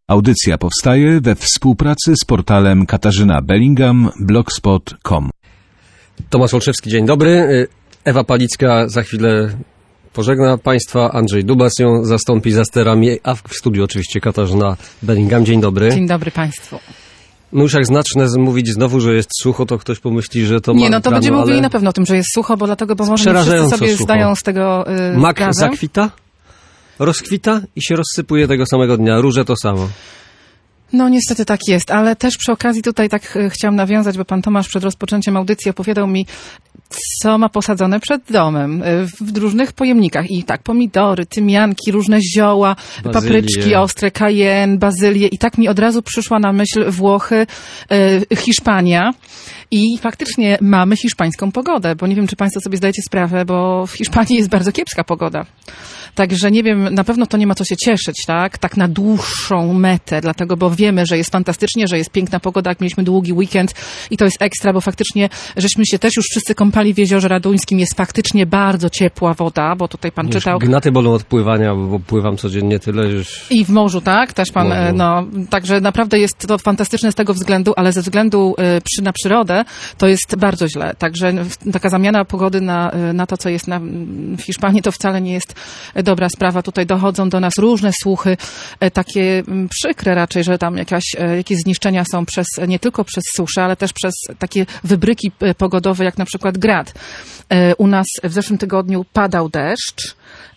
Audycja powstaje we współpracy z portalem Katarzyna Bellingham, blogspot.com. Tomasz Olszewski, dzień dobry. Ewa Palicka za chwilę pożegna Państwa. Andrzej Dubas ją zastąpi za sterami, a w studiu oczywiście Katarzyna Bellingham. Dzień dobry. Dzień dobry Państwu. No już jak zacznę mówić znowu, że jest sucho, to ktoś pomyśli, że to nie, no to będziemy mówili na pewno o tym, że jest sucho, bo dlatego, bo może nie wszyscy sobie zdają z tego mak sprawę. Zakwita, rozkwita i się rozsypuje tego samego dnia. Róże to samo. No niestety tak jest, ale też przy okazji tutaj tak chciałam nawiązać, bo pan Tomasz przed rozpoczęciem audycji opowiadał mi, co ma posadzone przed domem w różnych pojemnikach. I tak, pomidory, tymianki, różne zioła, papryczki ostre, cayenne, bazylię. I tak mi od razu przyszła na myśl Włochy, Hiszpania. I faktycznie mamy hiszpańską pogodę, bo nie wiem, czy Państwo sobie zdajecie sprawę, bo w Hiszpanii jest bardzo kiepska pogoda. Także nie wiem, na pewno to nie ma co się cieszyć, tak na dłuższą metę, dlatego, bo wiemy, że jest fantastycznie, że jest piękna pogoda, jak mieliśmy długi weekend i to jest ekstra, bo faktycznie żeśmy się też już wszyscy kąpali w Jeziorze Raduńskim, jest faktycznie bardzo ciepła woda, bo tutaj pan czytał. Gnaty bolą od pływania, bo pływam codziennie tyle już. I w morzu, tak? Też pan, także naprawdę jest to fantastyczne z tego względu, ale ze względu na przyrodę to jest bardzo źle. Także taka zamiana pogody na to, co jest w Hiszpanii, to wcale nie jest dobra sprawa. Tutaj dochodzą do nas różne słuchy, takie przykre raczej, że tam jakieś zniszczenia są nie tylko przez suszę, ale też przez takie wybryki pogodowe, jak na przykład grad. U nas w zeszłym tygodniu padał deszcz,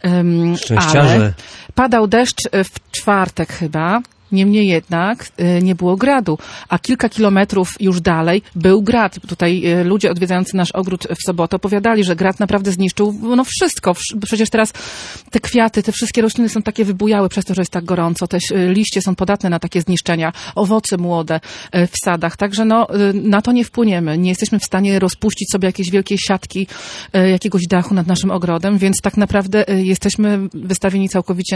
ale padał deszcz w czwartek chyba. Niemniej jednak nie było gradu, a kilka kilometrów już dalej był grad. Tutaj ludzie odwiedzający nasz ogród w sobotę opowiadali, że grad naprawdę zniszczył wszystko. Przecież teraz te kwiaty, te wszystkie rośliny są takie wybujałe przez to, że jest tak gorąco. Te liście są podatne na takie zniszczenia, owoce młode w sadach. Także na to nie wpłyniemy. Nie jesteśmy w stanie rozpuścić sobie jakiejś wielkiej siatki, jakiegoś dachu nad naszym ogrodem, więc tak naprawdę jesteśmy wystawieni całkowicie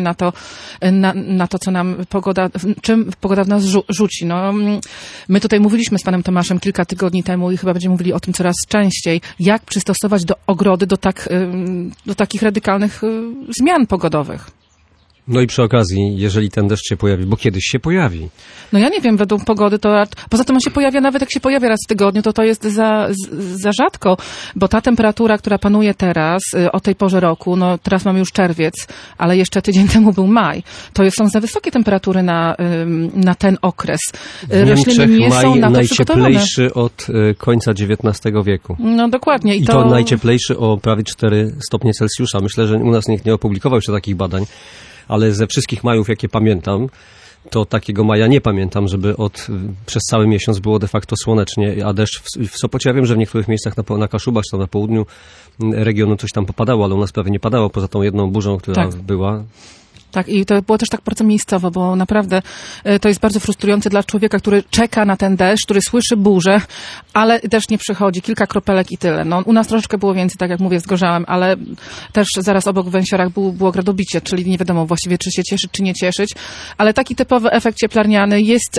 na to, co nam czym pogoda w nas rzuci. My tutaj mówiliśmy z panem Tomaszem kilka tygodni temu i chyba będziemy mówili o tym coraz częściej, jak przystosować do ogrody do takich radykalnych zmian pogodowych. No i przy okazji, jeżeli ten deszcz się pojawi, bo kiedyś się pojawi. No ja nie wiem, według pogody to... Poza tym on się pojawia, nawet jak się pojawia raz w tygodniu, to jest za rzadko, bo ta temperatura, która panuje teraz, o tej porze roku, teraz mamy już czerwiec, ale jeszcze tydzień temu był maj, to są za wysokie temperatury na ten okres. Rośliny nie są na to najcieplejszy od końca XIX wieku. No dokładnie. I to najcieplejszy o prawie 4 stopnie Celsjusza. Myślę, że u nas nikt nie opublikował jeszcze takich badań. Ale ze wszystkich majów, jakie pamiętam, to takiego maja nie pamiętam, żeby przez cały miesiąc było de facto słonecznie, a deszcz w Sopocie, ja wiem, że w niektórych miejscach na Kaszubach, czy tam na południu regionu coś tam popadało, ale u nas prawie nie padało, poza tą jedną burzą, która była. Tak, i to było też tak bardzo miejscowo, bo naprawdę to jest bardzo frustrujące dla człowieka, który czeka na ten deszcz, który słyszy burzę, ale deszcz nie przychodzi, kilka kropelek i tyle. U nas troszeczkę było więcej, tak jak mówię, zgorzałem, ale też zaraz obok w Węsiorach było gradobicie, czyli nie wiadomo właściwie, czy się cieszyć, czy nie cieszyć, ale taki typowy efekt cieplarniany jest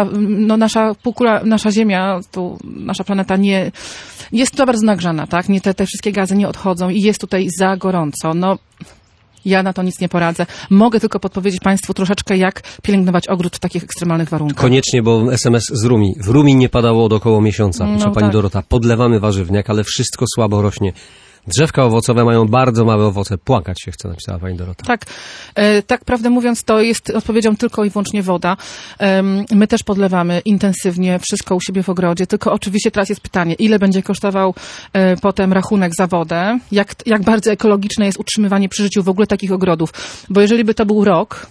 nasza półkula, nasza Ziemia, nasza planeta jest to bardzo nagrzana, tak? Te wszystkie gazy nie odchodzą i jest tutaj za gorąco. Ja na to nic nie poradzę. Mogę tylko podpowiedzieć Państwu troszeczkę, jak pielęgnować ogród w takich ekstremalnych warunkach. Koniecznie, bo SMS z Rumi. W Rumi nie padało od około miesiąca. Pisze pani Dorota. Podlewamy warzywniak, ale wszystko słabo rośnie. Drzewka owocowe mają bardzo małe owoce. Płakać się chce, napisała pani Dorota. Tak, prawdę mówiąc, to jest odpowiedzią tylko i wyłącznie woda. My też podlewamy intensywnie wszystko u siebie w ogrodzie, tylko oczywiście teraz jest pytanie, ile będzie kosztował potem rachunek za wodę, jak bardzo ekologiczne jest utrzymywanie przy życiu w ogóle takich ogrodów. Bo jeżeli by to był rok,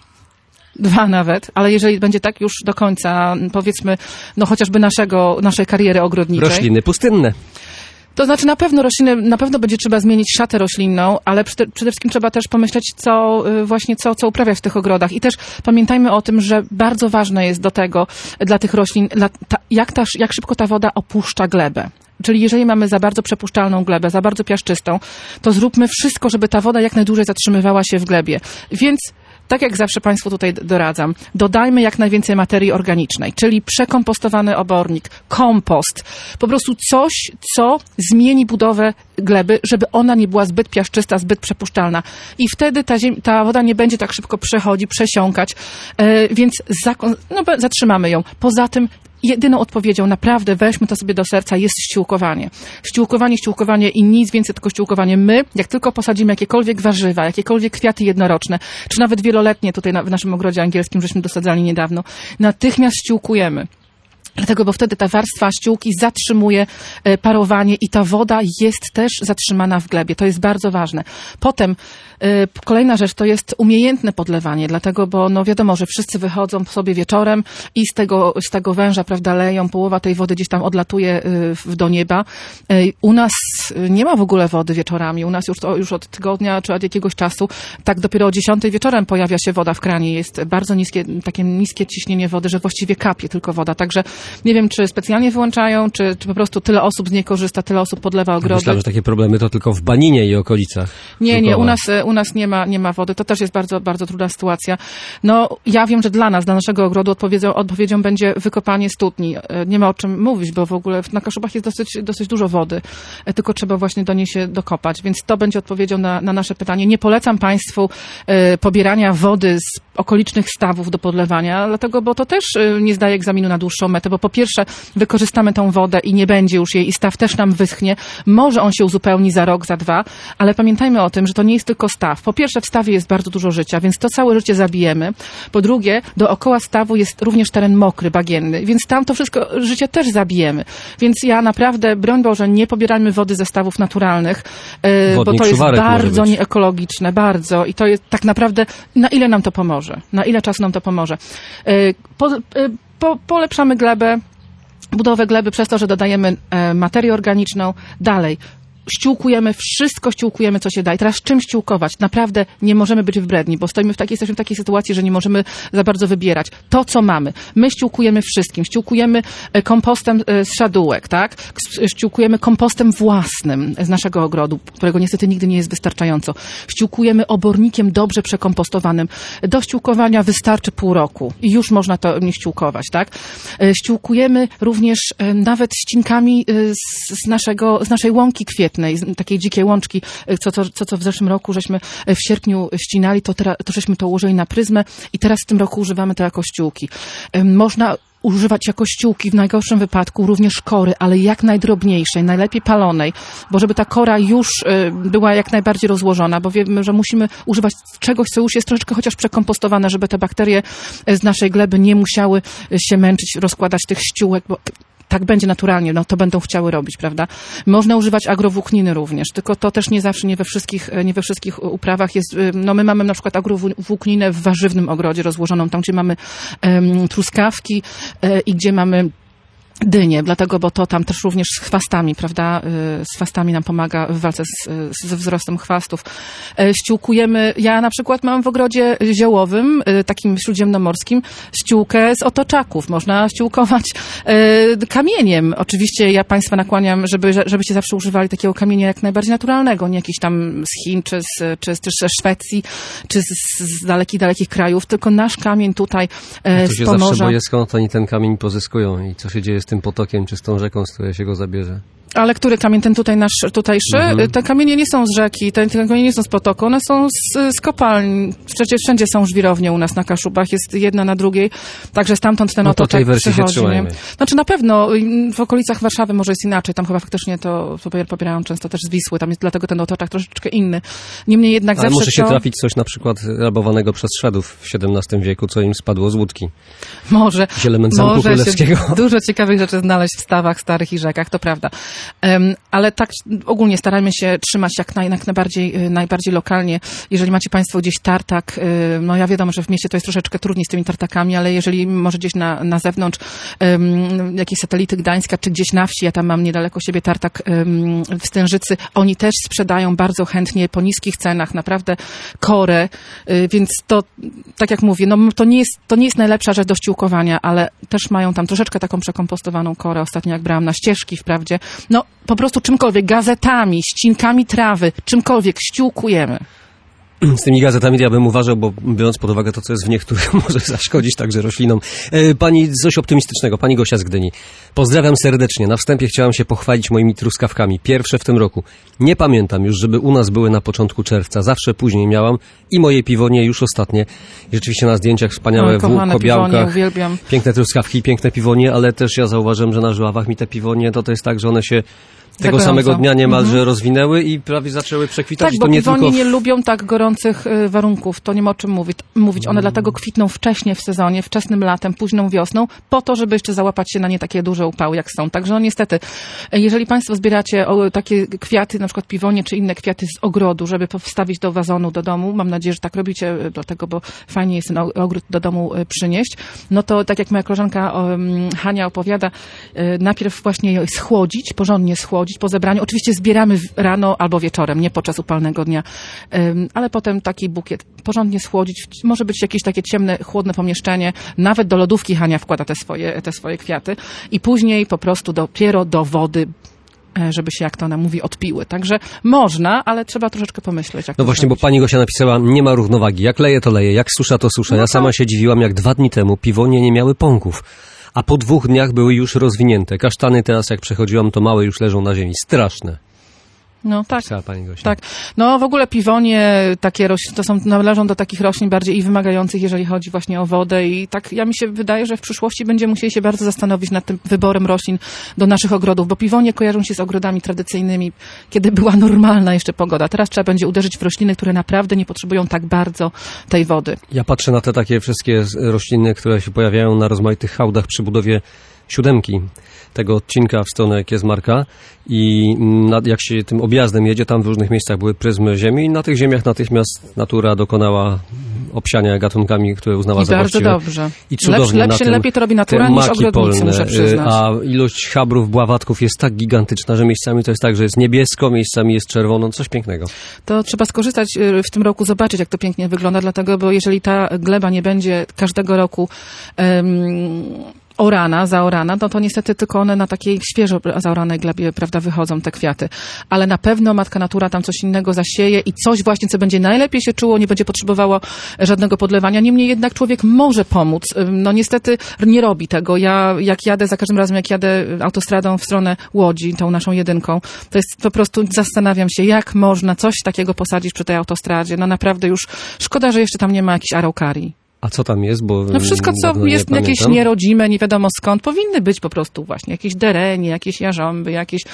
2 nawet, ale jeżeli będzie tak już do końca, powiedzmy, chociażby naszej kariery ogrodniczej. Rośliny pustynne. To znaczy na pewno będzie trzeba zmienić szatę roślinną, ale przede wszystkim trzeba też pomyśleć, co uprawiać w tych ogrodach. I też pamiętajmy o tym, że bardzo ważne jest do tego dla tych roślin, jak szybko ta woda opuszcza glebę. Czyli jeżeli mamy za bardzo przepuszczalną glebę, za bardzo piaszczystą, to zróbmy wszystko, żeby ta woda jak najdłużej zatrzymywała się w glebie. Więc tak jak zawsze Państwu tutaj doradzam, dodajmy jak najwięcej materii organicznej, czyli przekompostowany obornik, kompost, po prostu coś, co zmieni budowę gleby, żeby ona nie była zbyt piaszczysta, zbyt przepuszczalna. I wtedy ta woda nie będzie tak szybko przesiąkać, więc zatrzymamy ją. Poza tym jedyną odpowiedzią, naprawdę weźmy to sobie do serca, jest ściółkowanie. Ściółkowanie i nic więcej, tylko ściółkowanie. My, jak tylko posadzimy jakiekolwiek warzywa, jakiekolwiek kwiaty jednoroczne, czy nawet wieloletnie tutaj w naszym ogrodzie angielskim, żeśmy dosadzali niedawno, natychmiast ściółkujemy. Dlatego, bo wtedy ta warstwa ściółki zatrzymuje parowanie i ta woda jest też zatrzymana w glebie. To jest bardzo ważne. Potem kolejna rzecz to jest umiejętne podlewanie, dlatego, bo no wiadomo, że wszyscy wychodzą sobie wieczorem i z tego węża, prawda, leją, połowa tej wody gdzieś tam odlatuje do nieba. U nas nie ma w ogóle wody wieczorami. U nas już od tygodnia czy od jakiegoś czasu, tak dopiero o 10 wieczorem pojawia się woda w kranie. Jest bardzo takie niskie ciśnienie wody, że właściwie kapie tylko woda. Także nie wiem, czy specjalnie wyłączają, czy po prostu tyle osób z niej korzysta, tyle osób podlewa ogrody. Myślałem, że takie problemy to tylko w Baninie i okolicach. Nie, u nas nie ma wody. To też jest bardzo, bardzo trudna sytuacja. No, ja wiem, że dla naszego ogrodu odpowiedzią będzie wykopanie studni. Nie ma o czym mówić, bo w ogóle na Kaszubach jest dosyć dużo wody. Tylko trzeba właśnie do niej się dokopać. Więc to będzie odpowiedzią na nasze pytanie. Nie polecam Państwu pobierania wody z okolicznych stawów do podlewania, dlatego, bo to też nie zdaje egzaminu na dłuższą metę, bo po pierwsze wykorzystamy tą wodę i nie będzie już jej i staw też nam wyschnie. Może on się uzupełni za rok, za 2, ale pamiętajmy o tym, że to nie jest tylko staw. Po pierwsze w stawie jest bardzo dużo życia, więc to całe życie zabijemy. Po drugie, dookoła stawu jest również teren mokry, bagienny, więc tam to wszystko życie też zabijemy. Więc ja naprawdę, broń Boże, nie pobierajmy wody ze stawów naturalnych, bo to jest bardzo nieekologiczne, bardzo. I to jest tak naprawdę, na ile nam to pomoże? Na ile czasu nam to pomoże? Polepszamy glebę, budowę gleby przez to, że dodajemy materię organiczną. Dalej, wszystko ściółkujemy, co się da. I teraz czym ściółkować? Naprawdę nie możemy być wybredni, bo jesteśmy w takiej sytuacji, że nie możemy za bardzo wybierać. To, co mamy. My ściółkujemy wszystkim. Ściółkujemy kompostem z szadółek, tak? Ściółkujemy kompostem własnym z naszego ogrodu, którego niestety nigdy nie jest wystarczająco. Ściółkujemy obornikiem dobrze przekompostowanej. Do ściółkowania wystarczy pół roku i już można to nie ściółkować, tak? Ściółkujemy również nawet ścinkami z naszej łąki kwietnej, takiej dzikiej łączki, co w zeszłym roku żeśmy w sierpniu ścinali, to żeśmy to ułożyli na pryzmę i teraz w tym roku używamy to jako ściółki. Można używać jako ściółki w najgorszym wypadku również kory, ale jak najdrobniejszej, najlepiej palonej, bo żeby ta kora już była jak najbardziej rozłożona, bo wiemy, że musimy używać czegoś, co już jest troszeczkę chociaż przekompostowane, żeby te bakterie z naszej gleby nie musiały się męczyć, rozkładać tych ściółek, bo tak będzie naturalnie, no to będą chciały robić, prawda? Można używać agrowłókniny również, tylko to też nie zawsze, nie we wszystkich uprawach jest, no my mamy na przykład agrowłókninę w warzywnym ogrodzie rozłożoną, tam gdzie mamy truskawki i gdzie mamy dynie, dlatego, bo to tam też również z chwastami, prawda, z chwastami nam pomaga w walce ze wzrostem chwastów. Ściółkujemy, ja na przykład mam w ogrodzie ziołowym, takim śródziemnomorskim, ściółkę z otoczaków. Można ściółkować kamieniem. Oczywiście ja Państwa nakłaniam, żebyście zawsze używali takiego kamienia jak najbardziej naturalnego, nie jakiś tam z Chin, czy ze Szwecji, czy z dalekich krajów, tylko nasz kamień tutaj z Pomorza. Zawsze boję, skąd oni ten kamień pozyskują i co się dzieje z tym potokiem, czy z tą rzeką, z której się go zabierze. Ale który kamień? Ten tutaj nasz tutejszy? Te kamienie nie są z rzeki, te kamienie nie są z potoku, one są z kopalń. Przecież wszędzie są żwirownie u nas na Kaszubach, jest jedna na drugiej, także stamtąd ten otoczek przychodzi. Znaczy na pewno w okolicach Warszawy może jest inaczej, tam chyba faktycznie to pobierają często też z Wisły, tam jest dlatego ten otoczek troszeczkę inny. Niemniej jednak ale zawsze może się trafić coś na przykład rabowanego przez Szwedów w XVII wieku, co im spadło z łódki. Może się dużo ciekawych rzeczy znaleźć w stawach starych i rzekach, to prawda. Ale tak ogólnie starajmy się trzymać jak najbardziej lokalnie. Jeżeli macie Państwo gdzieś tartak, no ja wiadomo, że w mieście to jest troszeczkę trudniej z tymi tartakami, ale jeżeli może gdzieś na zewnątrz jakieś satelity Gdańska, czy gdzieś na wsi, ja tam mam niedaleko siebie tartak w Stężycy, oni też sprzedają bardzo chętnie po niskich cenach, naprawdę korę, więc to, tak jak mówię, no to nie jest najlepsza rzecz do ściółkowania, ale też mają tam troszeczkę taką przekompostowaną korę. Ostatnio jak brałam na ścieżki wprawdzie, no po prostu czymkolwiek, gazetami, ścinkami trawy, czymkolwiek ściółkujemy. Z tymi gazetami ja bym uważał, bo biorąc pod uwagę to, co jest w niektórych, może zaszkodzić także roślinom. Pani coś optymistycznego, pani Gosia z Gdyni. Pozdrawiam serdecznie. Na wstępie chciałam się pochwalić moimi truskawkami. Pierwsze w tym roku. Nie pamiętam już, żeby u nas były na początku czerwca. Zawsze później miałam i moje piwonie już ostatnie. I rzeczywiście na zdjęciach wspaniałe w kobiałkach. Uwielbiam. Piękne truskawki, piękne piwonie, ale też ja zauważyłem, że na Żuławach mi te piwonie to jest tak, że one się tego samego dnia niemalże rozwinęły i prawie zaczęły przekwitać. Tak, bo piwonie nie lubią tak gorących warunków, to nie ma o czym mówić. One dlatego kwitną wcześnie w sezonie, wczesnym latem, późną wiosną, po to, żeby jeszcze załapać się na nie takie duże upały, jak są. Także no niestety, jeżeli państwo zbieracie takie kwiaty, na przykład piwonie czy inne kwiaty z ogrodu, żeby wstawić do wazonu do domu, mam nadzieję, że tak robicie, dlatego, bo fajnie jest ten ogród do domu przynieść, no to tak jak moja koleżanka Hania opowiada, najpierw właśnie je schłodzić, porządnie schłodzić po zebraniu. Oczywiście zbieramy rano albo wieczorem, nie podczas upalnego dnia, ale potem taki bukiet porządnie schłodzić. Może być jakieś takie ciemne, chłodne pomieszczenie. Nawet do lodówki Hania wkłada te swoje kwiaty i później po prostu dopiero do wody, żeby się, jak to ona mówi, odpiły. Także można, ale trzeba troszeczkę pomyśleć. Jak no właśnie, zrobić. Bo pani Gosia napisała, nie ma równowagi. Jak leje, to leje. Jak susza, to susza. Ja sama się dziwiłam, jak 2 dni temu piwonie nie miały pąków. A po 2 dniach były już rozwinięte. Kasztany teraz, jak przechodziłam, to małe już leżą na ziemi. Straszne. No tak. Pani Gosia. Tak. No w ogóle piwonie takie należą do takich roślin bardziej i wymagających, jeżeli chodzi właśnie o wodę i tak mi się wydaje, że w przyszłości będziemy musieli się bardzo zastanowić nad tym wyborem roślin do naszych ogrodów, bo piwonie kojarzą się z ogrodami tradycyjnymi, kiedy była normalna jeszcze pogoda. Teraz trzeba będzie uderzyć w rośliny, które naprawdę nie potrzebują tak bardzo tej wody. Ja patrzę na te takie wszystkie rośliny, które się pojawiają na rozmaitych hałdach przy budowie 7 tego odcinka w stronę Kiezmarka i jak się tym objazdem jedzie, tam w różnych miejscach były pryzmy ziemi i na tych ziemiach natychmiast natura dokonała obsiania gatunkami, które uznała za właściwe. Bardzo dobrze. I cudownie lepiej to robi natura niż ogrodnicy, muszę przyznać. A ilość chabrów, bławatków jest tak gigantyczna, że miejscami to jest tak, że jest niebiesko, miejscami jest czerwono, coś pięknego. To trzeba skorzystać w tym roku, zobaczyć, jak to pięknie wygląda, dlatego, bo jeżeli ta gleba nie będzie każdego roku zaorana, no to niestety tylko one na takiej świeżo zaoranej glebie, prawda, wychodzą te kwiaty. Ale na pewno matka natura tam coś innego zasieje i coś właśnie, co będzie najlepiej się czuło, nie będzie potrzebowało żadnego podlewania. Niemniej jednak człowiek może pomóc. No niestety nie robi tego. Ja jak jadę, za każdym razem jak jadę autostradą w stronę Łodzi, tą naszą 1, to jest po prostu, zastanawiam się, jak można coś takiego posadzić przy tej autostradzie. No naprawdę już szkoda, że jeszcze tam nie ma jakiejś araukarii. A co tam jest? Bo no wszystko, co jest jakieś nierodzime, nie wiadomo skąd, powinny być po prostu właśnie jakieś derenie, jakieś jarząby, jakieś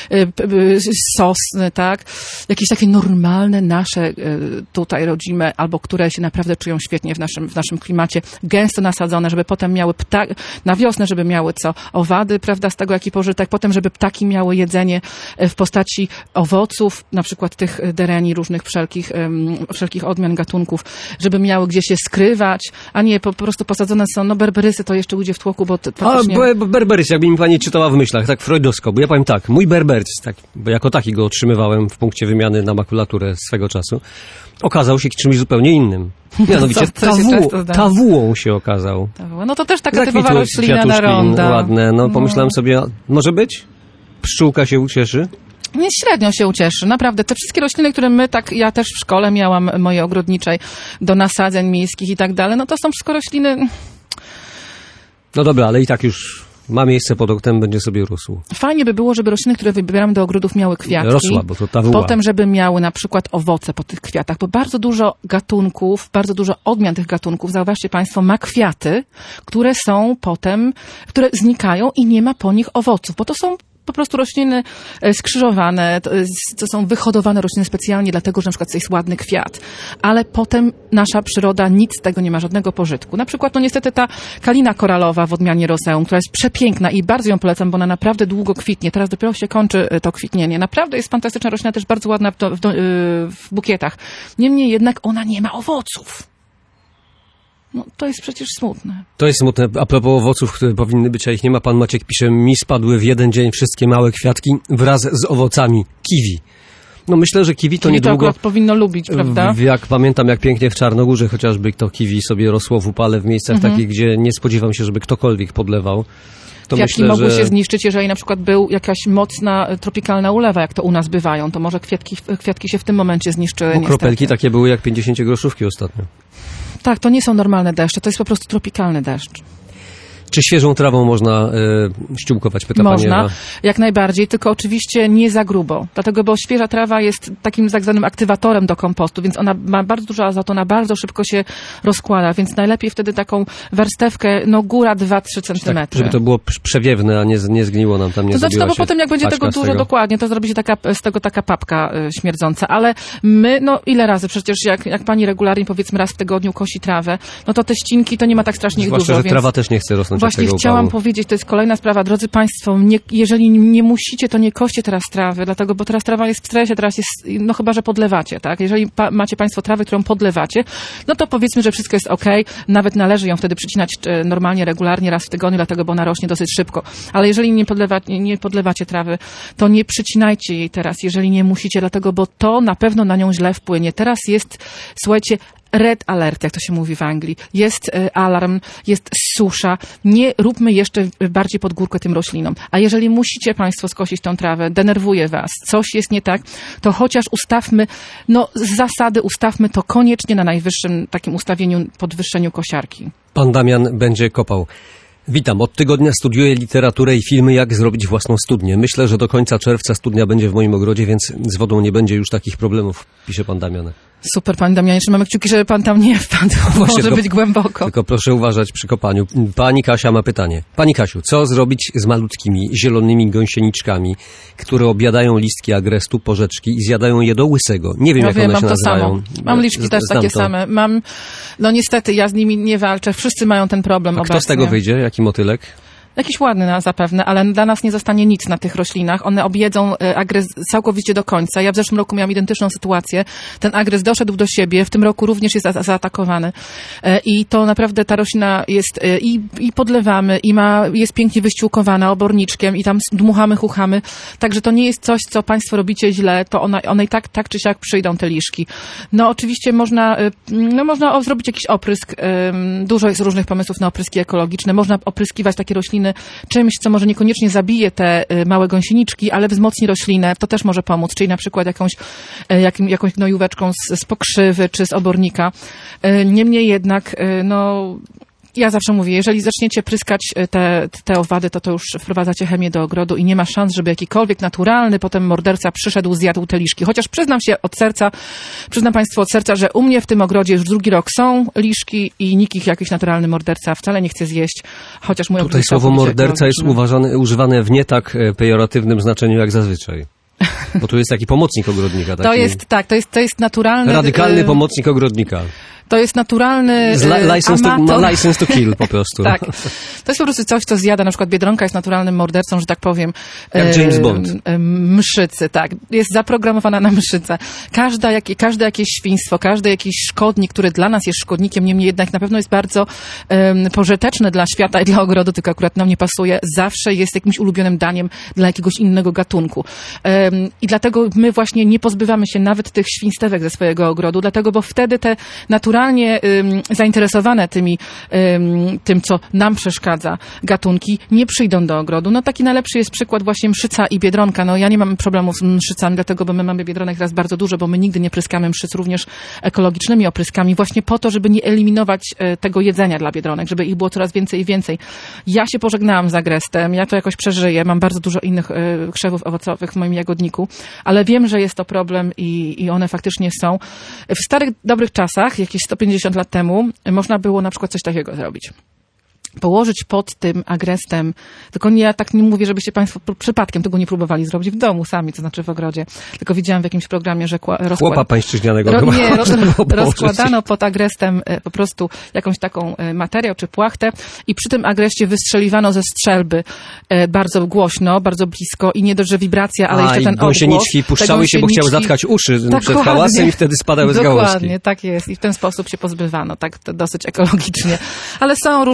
sosny, tak? Jakieś takie normalne nasze tutaj rodzime, albo które się naprawdę czują świetnie w naszym klimacie, gęsto nasadzone, żeby potem miały na wiosnę, żeby miały owady, prawda, z tego jaki pożytek, potem, żeby ptaki miały jedzenie w postaci owoców, na przykład tych dereni różnych wszelkich odmian gatunków, żeby miały gdzie się skrywać, a nie po prostu posadzone są, no berberysy to jeszcze ujdzie w tłoku, bo faktycznie... A, berberys, jakby mi pani czytała w myślach, tak freudowsko, bo ja powiem tak, mój berberys, tak, bo jako taki go otrzymywałem w punkcie wymiany na makulaturę swego czasu, okazał się czymś zupełnie innym. Mianowicie tawułą się okazał. No to też taka typowa roślina na ronda. Ładne, no pomyślałem sobie, może być? Pszczółka się ucieszy? Nie, średnio się ucieszy, naprawdę. Te wszystkie rośliny, które ja też w szkole miałam, mojej ogrodniczej, do nasadzeń miejskich i tak dalej, no to są wszystko rośliny... No dobra, ale i tak już ma miejsce pod oknem, będzie sobie rósł. Fajnie by było, żeby rośliny, które wybieramy do ogrodów, miały kwiatki. Rosła, bo to tawuła. Potem, żeby miały na przykład owoce po tych kwiatach, bo bardzo dużo gatunków, bardzo dużo odmian tych gatunków, zauważcie państwo, ma kwiaty, które które znikają i nie ma po nich owoców, bo to są po prostu rośliny skrzyżowane, to są wyhodowane rośliny specjalnie dlatego, że na przykład to jest ładny kwiat. Ale potem nasza przyroda nic z tego nie ma, żadnego pożytku. Na przykład, no niestety ta kalina koralowa w odmianie roseum, która jest przepiękna i bardzo ją polecam, bo ona naprawdę długo kwitnie. Teraz dopiero się kończy to kwitnienie. Naprawdę jest fantastyczna roślina, też bardzo ładna w bukietach. Niemniej jednak ona nie ma owoców. No, to jest przecież smutne. To jest smutne. A propos owoców, które powinny być, a ich nie ma, pan Maciek pisze, mi spadły w jeden dzień wszystkie małe kwiatki wraz z owocami kiwi. No myślę, że kiwi to Kiwi niedługo... to akurat powinno lubić, prawda? Jak pamiętam, jak pięknie w Czarnogórze chociażby to kiwi sobie rosło w upale w miejscach takich, gdzie nie spodziewam się, żeby ktokolwiek podlewał. To Kwiatki myślę, mogły że... się zniszczyć, jeżeli na przykład był jakaś mocna tropikalna ulewa, jak to u nas bywają, to może kwiatki się w tym momencie zniszczyły. Bo kropelki takie były jak 50 groszówki ostatnio. Tak, to nie są normalne deszcze, to jest po prostu tropikalny deszcz. Czy świeżą trawą można ściółkować, pyta pani Można, Ewa. jak najbardziej, tylko oczywiście nie za grubo. Dlatego, bo świeża trawa jest takim tak zwanym aktywatorem do kompostu, więc ona ma bardzo dużo azotu, ona bardzo szybko się rozkłada, więc najlepiej wtedy taką warstewkę, no góra 2-3 centymetry. Tak, żeby to było przewiewne, a nie zgniło nam tam, nie to znaczy, zrobiła no bo się potem jak będzie tego dużo, dokładnie, to zrobi się z tego taka papka śmierdząca. Ale my, no ile razy przecież, jak pani regularnie, powiedzmy raz w tygodniu kosi trawę, no to te ścinki to nie ma tak strasznie ich dużo. Że trawa też nie chce rosnąć. Właśnie chciałam powiedzieć, to jest kolejna sprawa, drodzy Państwo, jeżeli nie musicie, to nie koście teraz trawy, dlatego, bo teraz trawa jest w stresie, teraz jest, no chyba, że podlewacie, tak? Jeżeli macie Państwo trawę, którą podlewacie, no to powiedzmy, że wszystko jest okej, nawet należy ją wtedy przycinać normalnie, regularnie, raz w tygodniu, dlatego, bo ona rośnie dosyć szybko. Ale jeżeli nie podlewacie trawy, to nie przycinajcie jej teraz, jeżeli nie musicie, dlatego, bo to na pewno na nią źle wpłynie. Teraz jest, słuchajcie, red alert, jak to się mówi w Anglii. Jest alarm, jest susza. Nie róbmy jeszcze bardziej pod górkę tym roślinom. A jeżeli musicie Państwo skosić tą trawę, denerwuje Was, coś jest nie tak, to chociaż ustawmy, no z zasady ustawmy to koniecznie na najwyższym takim ustawieniu, podwyższeniu kosiarki. Pan Damian będzie kopał. Witam. Od tygodnia studiuję literaturę i filmy, jak zrobić własną studnię. Myślę, że do końca czerwca studnia będzie w moim ogrodzie, więc z wodą nie będzie już takich problemów, pisze pan Damian. Super, panie Damianie, trzymamy kciuki, żeby pan tam nie wpadł. Może być głęboko. Tylko proszę uważać przy kopaniu. Pani Kasia ma pytanie. Pani Kasiu, co zrobić z malutkimi, zielonymi gąsieniczkami, które objadają listki agrestu, porzeczki i zjadają je do łysego? Nie wiem, jak one się nazywają. Mam liczki też takie same. No niestety, ja z nimi nie walczę. Wszyscy mają ten problem obecnie. Kto z tego wyjdzie? Jaki motylek? Jakiś ładny zapewne, ale dla nas nie zostanie nic na tych roślinach. One objedzą agres całkowicie do końca. Ja w zeszłym roku miałam identyczną sytuację. Ten agres doszedł do siebie, w tym roku również jest zaatakowany. I to naprawdę ta roślina jest i podlewamy, jest pięknie wyściółkowana oborniczkiem i tam dmuchamy, chuchamy. Także to nie jest coś, co Państwo robicie źle, to one i tak czy siak przyjdą te liszki. No oczywiście można zrobić jakiś oprysk. Dużo jest różnych pomysłów na opryski ekologiczne. Można opryskiwać takie rośliny czymś, co może niekoniecznie zabije te małe gąsieniczki, ale wzmocni roślinę. To też może pomóc, czyli na przykład jakąś gnojóweczką z pokrzywy czy z obornika. Niemniej jednak, ja zawsze mówię, jeżeli zaczniecie pryskać te owady, to już wprowadzacie chemię do ogrodu i nie ma szans, żeby jakikolwiek naturalny potem morderca przyszedł, zjadł te liszki. Chociaż przyznam Państwu od serca, że u mnie w tym ogrodzie już drugi rok są liszki i nikt ich jakiś naturalny morderca wcale nie chce zjeść, chociaż mój ogród tutaj słowo morderca jest używane w nie tak pejoratywnym znaczeniu jak zazwyczaj. Bo tu jest taki pomocnik ogrodnika. To jest naturalny... Radykalny pomocnik ogrodnika. To jest naturalny license to kill po prostu. Tak. To jest po prostu coś, co zjada. Na przykład biedronka jest naturalnym mordercą, że tak powiem. Jak James Bond. Mszycy, tak. Jest zaprogramowana na mszycę. Każde jakieś świństwo, każdy jakiś szkodnik, który dla nas jest szkodnikiem, niemniej jednak na pewno jest bardzo pożyteczny dla świata i dla ogrodu, tylko akurat nam nie pasuje. Zawsze jest jakimś ulubionym daniem dla jakiegoś innego gatunku. I dlatego my właśnie nie pozbywamy się nawet tych świństewek ze swojego ogrodu, dlatego, bo wtedy te naturalnie zainteresowane tym, co nam przeszkadza, gatunki, nie przyjdą do ogrodu. No taki najlepszy jest przykład właśnie mszyca i biedronka. No ja nie mam problemów z mszycami, dlatego, bo my mamy biedronek teraz bardzo dużo, bo my nigdy nie pryskamy mszyc również ekologicznymi opryskami, właśnie po to, żeby nie eliminować tego jedzenia dla biedronek, żeby ich było coraz więcej i więcej. Ja się pożegnałam z agrestem, ja to jakoś przeżyję, mam bardzo dużo innych krzewów owocowych w moim jagodniku, ale wiem, że jest to problem i one faktycznie są. W starych, dobrych czasach, jakieś 150 lat temu, można było na przykład coś takiego zrobić. Położyć pod tym agrestem, tylko ja tak nie mówię, żebyście Państwo przypadkiem tego nie próbowali zrobić w domu sami, to znaczy w ogrodzie, tylko widziałam w jakimś programie, że chłopa pańszczyźnianego rozkładano pod agrestem po prostu jakąś taką materiał czy płachtę i przy tym agreście wystrzeliwano ze strzelby bardzo głośno, bardzo blisko i nie dość, że wibracja, ale jeszcze ten odgłos. Gąsieniczki puszczały się, bo chciały zatkać uszy przed hałasem i wtedy spadały z gałązki. Dokładnie, tak jest i w ten sposób się pozbywano, tak to dosyć ekologicznie. Ale są różne, jeżeli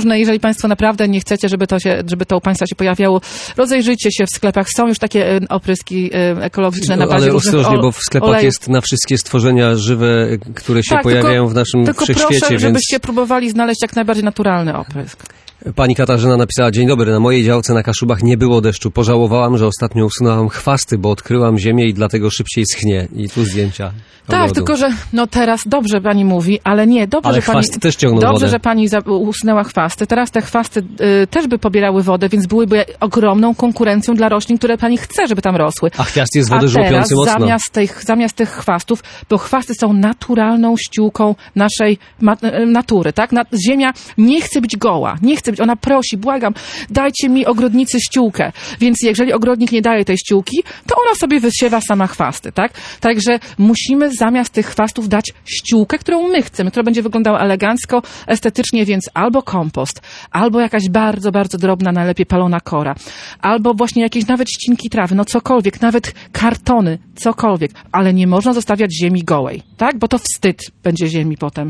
Państwo naprawdę nie chcecie, żeby to u Państwa się pojawiało, rozejrzyjcie się w sklepach. Są już takie opryski ekologiczne na bazie ale różnych ostrożnie, bo w sklepach olejów. jest na wszystkie stworzenia żywe, które się pojawiają w naszym wszechświecie. Tylko proszę, więc... żebyście próbowali znaleźć jak najbardziej naturalny oprysk. Pani Katarzyna napisała: dzień dobry, na mojej działce na Kaszubach nie było deszczu. Pożałowałam, że ostatnio usunęłam chwasty, bo odkryłam ziemię i dlatego szybciej schnie. I tu zdjęcia. Tak, ogrodu. tylko że teraz dobrze pani mówi, ale nie, dobrze, ale że pani chwasty też ciągną wodę. że pani usunęła chwasty. Teraz te chwasty też by pobierały wodę, więc byłyby ogromną konkurencją dla roślin, które pani chce, żeby tam rosły. A chwiast jest wodę żłopiący mocno. Zamiast tych chwastów, bo chwasty są naturalną ściółką naszej natury, tak? Ziemia nie chce być goła, nie chce być, ona prosi, błagam, dajcie mi ogrodnicy ściółkę. Więc jeżeli ogrodnik nie daje tej ściółki, to ona sobie wysiewa sama chwasty, tak? Także musimy zamiast tych chwastów dać ściółkę, którą my chcemy, która będzie wyglądała elegancko, estetycznie, więc albo kompost, albo jakaś bardzo, bardzo drobna, najlepiej palona kora, albo właśnie jakieś nawet ścinki trawy, no cokolwiek, nawet kartony, cokolwiek, ale nie można zostawiać ziemi gołej, tak? Bo to wstyd będzie ziemi potem.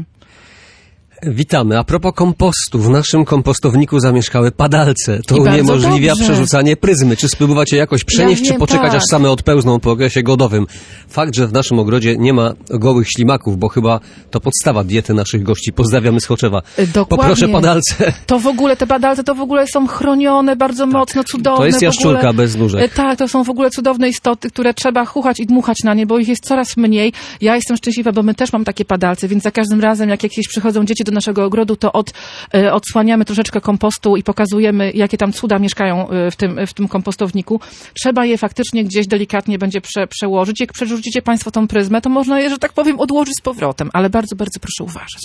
Witamy. A propos kompostu. W naszym kompostowniku zamieszkały padalce. To uniemożliwia przerzucanie pryzmy. Czy spróbowacie jakoś przenieść, czy poczekać, aż same odpełzną po okresie godowym? Fakt, że w naszym ogrodzie nie ma gołych ślimaków, bo chyba to podstawa diety naszych gości. Pozdrawiamy z Choczewa. Dokładnie. Poproszę padalce. To w ogóle, te padalce to w ogóle są chronione bardzo mocno, cudowne. To jest jaszczurka bez nóżek. Tak, to są w ogóle cudowne istoty, które trzeba chuchać i dmuchać na nie, bo ich jest coraz mniej. Ja jestem szczęśliwa, bo my też mamy takie padalce, więc za każdym razem, jak jakieś przychodzą dzieci do naszego ogrodu, to odsłaniamy troszeczkę kompostu i pokazujemy, jakie tam cuda mieszkają w tym kompostowniku. Trzeba je faktycznie gdzieś delikatnie będzie przełożyć. Jak przerzucicie Państwo tą pryzmę, to można je, że tak powiem, odłożyć z powrotem, ale bardzo, bardzo proszę uważać.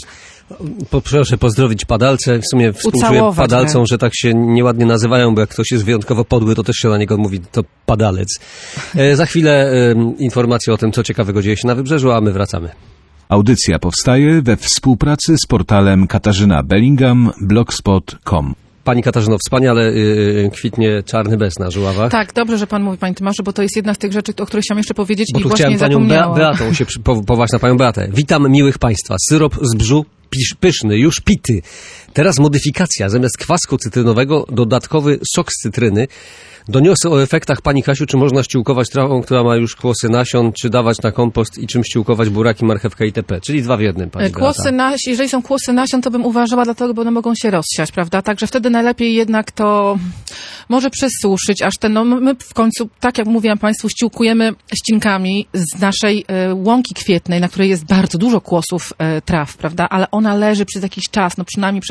Proszę pozdrowić padalce. W sumie współczuję padalcom, że tak się nieładnie nazywają, bo jak ktoś jest wyjątkowo podły, to też się na niego mówi, to padalec. Za chwilę informacje o tym, co ciekawego dzieje się na Wybrzeżu, a my wracamy. Audycja powstaje we współpracy z portalem Katarzyna Bellingham, blogspot.com. Pani Katarzyno, wspaniale kwitnie czarny bez na Żuławach. Tak, dobrze, że pan mówi, panie Tomaszu, bo to jest jedna z tych rzeczy, o których chciałam jeszcze powiedzieć bo i tu właśnie chciałem panią zapomniałam. Beatą się powołać na panią Beatę. Witam miłych państwa. Syrop z brzu pyszny, już pity. Teraz modyfikacja. Zamiast kwasku cytrynowego dodatkowy sok z cytryny. Doniosę o efektach pani Kasiu, czy można ściółkować trawą, która ma już kłosy nasion, czy dawać na kompost i czym ściółkować buraki, marchewkę itp. Czyli 2 w 1, pani Beata. Jeżeli są kłosy nasion, to bym uważała, dlatego, bo one mogą się rozsiać, prawda? Także wtedy najlepiej jednak to może przesuszyć, aż my w końcu, tak jak mówiłam Państwu, ściółkujemy ścinkami z naszej łąki kwietnej, na której jest bardzo dużo kłosów traw, prawda? Ale ona leży przez jakiś czas, no przynajmniej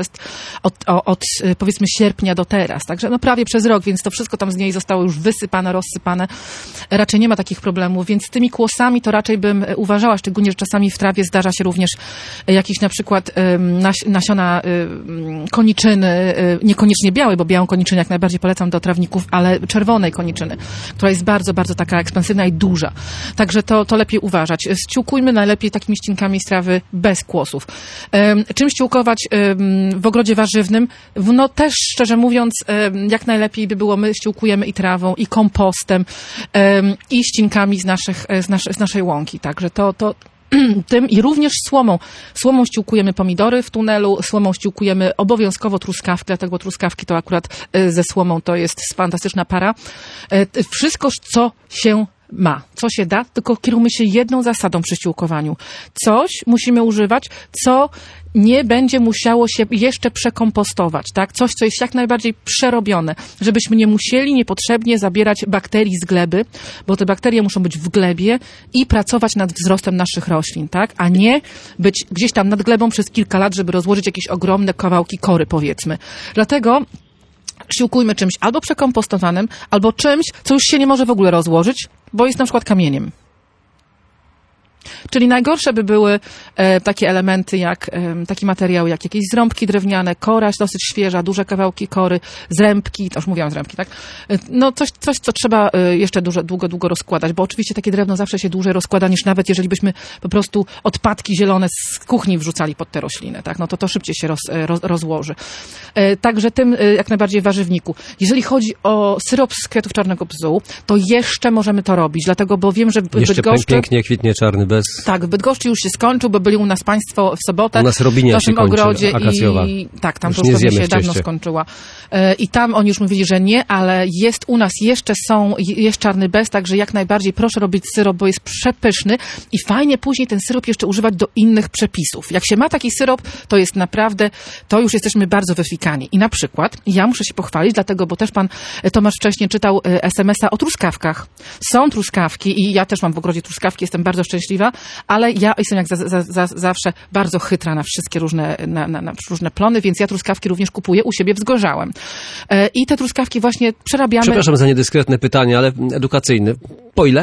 od powiedzmy sierpnia do teraz, także no prawie przez rok, więc to wszystko tam z niej zostało już wysypane, rozsypane. Raczej nie ma takich problemów, więc z tymi kłosami to raczej bym uważała, szczególnie, że czasami w trawie zdarza się również jakieś na przykład nasiona koniczyny, niekoniecznie białej, bo białą koniczynę jak najbardziej polecam do trawników, ale czerwonej koniczyny, która jest bardzo, bardzo taka ekspansywna i duża. Także to lepiej uważać. Ściółkujmy najlepiej takimi ścinkami z trawy bez kłosów. Czym ściółkować w ogrodzie warzywnym? No też, szczerze mówiąc, jak najlepiej by było, my ściółkujemy i trawą, i kompostem, i ścinkami z naszej łąki. Także to tym i również słomą. Słomą ściółkujemy pomidory w tunelu, słomą ściółkujemy obowiązkowo truskawki, dlatego truskawki to akurat ze słomą to jest fantastyczna para. Wszystko, co się ma, co się da, tylko kierujmy się jedną zasadą przy ściółkowaniu. Coś musimy używać, co nie będzie musiało się jeszcze przekompostować, tak? Coś, co jest jak najbardziej przerobione, żebyśmy nie musieli niepotrzebnie zabierać bakterii z gleby, bo te bakterie muszą być w glebie i pracować nad wzrostem naszych roślin, tak? A nie być gdzieś tam nad glebą przez kilka lat, żeby rozłożyć jakieś ogromne kawałki kory, powiedzmy. Dlatego ściółkujmy czymś albo przekompostowanym, albo czymś, co już się nie może w ogóle rozłożyć, bo jest na przykład kamieniem. Czyli najgorsze by były takie elementy jak taki materiał jak jakieś zrąbki drewniane, kora dosyć świeża, duże kawałki kory, zrębki, to już mówiłam zrębki, tak? No coś, co trzeba jeszcze długo rozkładać, bo oczywiście takie drewno zawsze się dłużej rozkłada niż nawet jeżeli byśmy po prostu odpadki zielone z kuchni wrzucali pod te rośliny, tak? No to szybciej się rozłoży. Także tym jak najbardziej w warzywniku. Jeżeli chodzi o syrop z kwiatów czarnego bzu, to jeszcze możemy to robić, dlatego, bo wiem, że jeszcze pięknie kwitnie czarny bez. bez... Tak, w Bydgoszczy już się skończył, bo byli u nas państwo w sobotę. U nas robinia w naszym się kończy, ogrodzie akacjowa. i tak, tam już to już się dawno skończyła. I tam oni już mówili, że nie, ale jest u nas jest czarny bez, także jak najbardziej proszę robić syrop, bo jest przepyszny i fajnie później ten syrop jeszcze używać do innych przepisów. Jak się ma taki syrop, to jest naprawdę, to już jesteśmy bardzo wyfikani. I na przykład, ja muszę się pochwalić, dlatego, bo też pan Tomasz wcześniej czytał SMS-a o truskawkach. Są truskawki i ja też mam w ogrodzie truskawki, jestem bardzo szczęśliwa, ale ja jestem jak zawsze bardzo chytra na wszystkie różne plony, więc ja truskawki również kupuję u siebie w Zgorzałem. I te truskawki właśnie przerabiamy... Przepraszam za niedyskretne pytanie, ale edukacyjne. Po ile?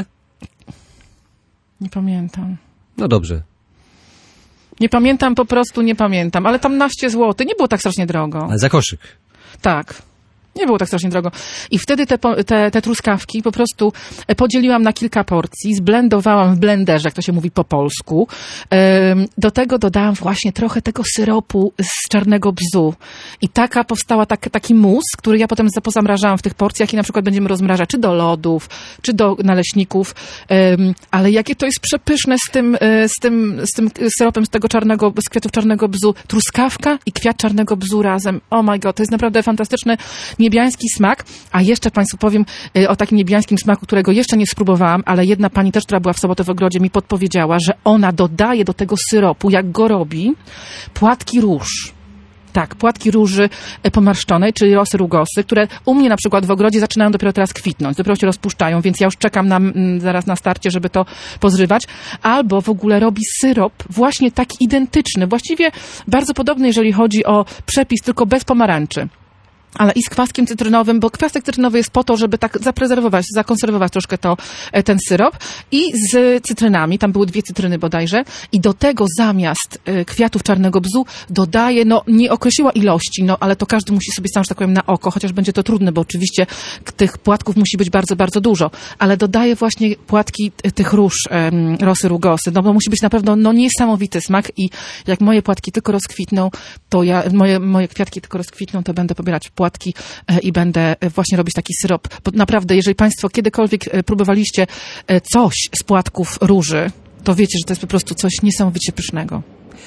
Nie pamiętam. No dobrze. Nie pamiętam, po prostu nie pamiętam, ale tam 12 zł, nie było tak strasznie drogo. Ale za koszyk. Tak. Nie było tak strasznie drogo. I wtedy te truskawki po prostu podzieliłam na kilka porcji, zblendowałam w blenderze, jak to się mówi po polsku. Do tego dodałam właśnie trochę tego syropu z czarnego bzu. I powstała taki mus, który ja potem pozamrażałam w tych porcjach i na przykład będziemy rozmrażać czy do lodów, czy do naleśników. Ale jakie to jest przepyszne z tym syropem z kwiatów czarnego bzu. Truskawka i kwiat czarnego bzu razem. Oh my god, to jest naprawdę fantastyczny niebiański smak, a jeszcze państwu powiem o takim niebiańskim smaku, którego jeszcze nie spróbowałam, ale jedna pani też, która była w sobotę w ogrodzie, mi podpowiedziała, że ona dodaje do tego syropu, jak go robi, płatki róż. Tak, płatki róży pomarszczonej, czyli rosy rugosy, które u mnie na przykład w ogrodzie zaczynają dopiero teraz kwitnąć, dopiero się rozpuszczają, więc ja już czekam zaraz na starcie, żeby to pozrywać. Albo w ogóle robi syrop właśnie taki identyczny, właściwie bardzo podobny, jeżeli chodzi o przepis, tylko bez pomarańczy. Ale i z kwaskiem cytrynowym, bo kwasek cytrynowy jest po to, żeby tak zakonserwować troszkę ten syrop, i z cytrynami, tam były 2 cytryny bodajże, i do tego zamiast kwiatów czarnego bzu dodaję, nie określiła ilości, ale to każdy musi sobie sam, że tak powiem, na oko, chociaż będzie to trudne, bo oczywiście tych płatków musi być bardzo, bardzo dużo, ale dodaję właśnie płatki tych róż, rosy rugosy, bo musi być naprawdę niesamowity smak i jak moje płatki tylko rozkwitną, to moje kwiatki tylko rozkwitną, to będę pobierać płatki i będę właśnie robić taki syrop. Bo naprawdę, jeżeli państwo kiedykolwiek próbowaliście coś z płatków róży, to wiecie, że to jest po prostu coś niesamowicie pysznego.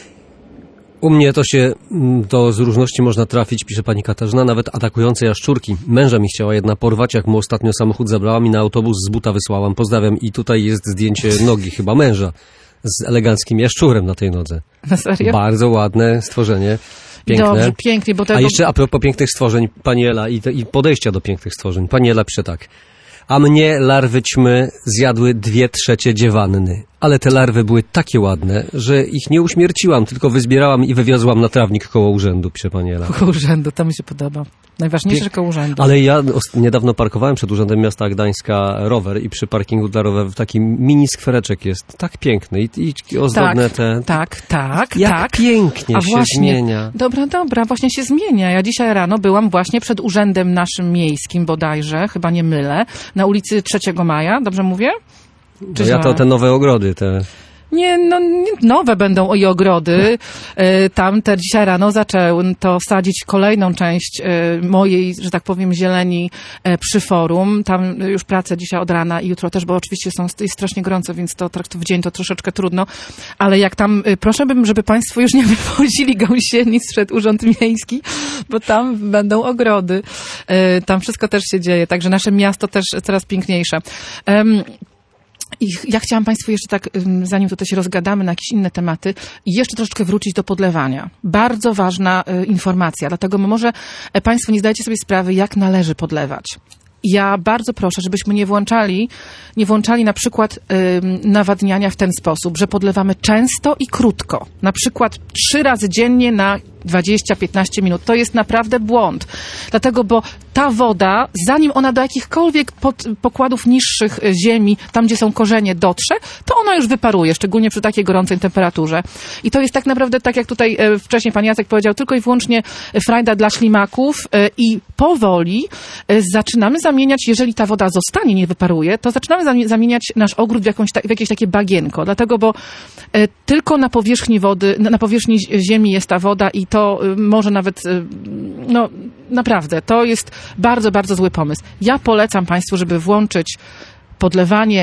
U mnie to z różności można trafić, pisze pani Katarzyna, nawet atakujące jaszczurki. Męża mi chciała jedna porwać, jak mu ostatnio samochód zabrałam i na autobus z buta wysłałam. Pozdrawiam. I tutaj jest zdjęcie nogi chyba męża z eleganckim jaszczurem na tej nodze. Na serio? Bardzo ładne stworzenie. Piękne. Dobrze, pięknie, bo tego... A jeszcze a propos pięknych stworzeń, pani Ela i podejścia do pięknych stworzeń. Pani Ela pisze tak. A mnie larwy ćmy zjadły 2/3 dziewanny. Ale te larwy były takie ładne, że ich nie uśmierciłam, tylko wyzbierałam i wywiozłam na trawnik koło urzędu, pisze pani Ela. Koło urzędu, to mi się podoba. Najważniejsze, że koło urzędu. Ale ja niedawno parkowałem przed Urzędem Miasta Gdańska rower i przy parkingu dla rowerów taki mini skwereczek jest tak piękny i ozdobne Jak pięknie A się właśnie, zmienia. Dobra, właśnie się zmienia. Ja dzisiaj rano byłam właśnie przed urzędem naszym miejskim bodajże, chyba nie mylę, na ulicy 3 Maja, dobrze mówię? Czy te nowe ogrody, Nie, nowe będą i ogrody. Tam dzisiaj rano zacząłem sadzić kolejną część mojej, że tak powiem, zieleni przy forum. Tam już pracę dzisiaj od rana i jutro też, bo oczywiście jest strasznie gorąco, więc to w dzień to troszeczkę trudno. Ale jak tam, proszę żeby państwo już nie wywodzili gąsienic przed Urząd Miejski, bo tam będą ogrody. Tam wszystko też się dzieje, także nasze miasto też coraz piękniejsze. I ja chciałam państwu jeszcze tak, zanim tutaj się rozgadamy na jakieś inne tematy, jeszcze troszeczkę wrócić do podlewania. Bardzo ważna informacja, dlatego może państwo nie zdajecie sobie sprawy, jak należy podlewać. Ja bardzo proszę, żebyśmy nie włączali na przykład nawadniania w ten sposób, że podlewamy często i krótko. Na przykład 3 razy dziennie na 20-15 minut. To jest naprawdę błąd. Dlatego, bo ta woda, zanim ona do jakichkolwiek pokładów niższych ziemi, tam gdzie są korzenie, dotrze, to ona już wyparuje, szczególnie przy takiej gorącej temperaturze. I to jest tak naprawdę, tak jak tutaj wcześniej pan Jacek powiedział, tylko i wyłącznie frajda dla ślimaków i powoli zaczynamy zamieniać, jeżeli ta woda zostanie, nie wyparuje, to zaczynamy zamieniać nasz ogród w jakieś takie bagienko. Dlatego, bo tylko na powierzchni wody, na powierzchni ziemi jest ta woda i to może nawet, naprawdę, to jest bardzo, bardzo zły pomysł. Ja polecam państwu, żeby włączyć podlewanie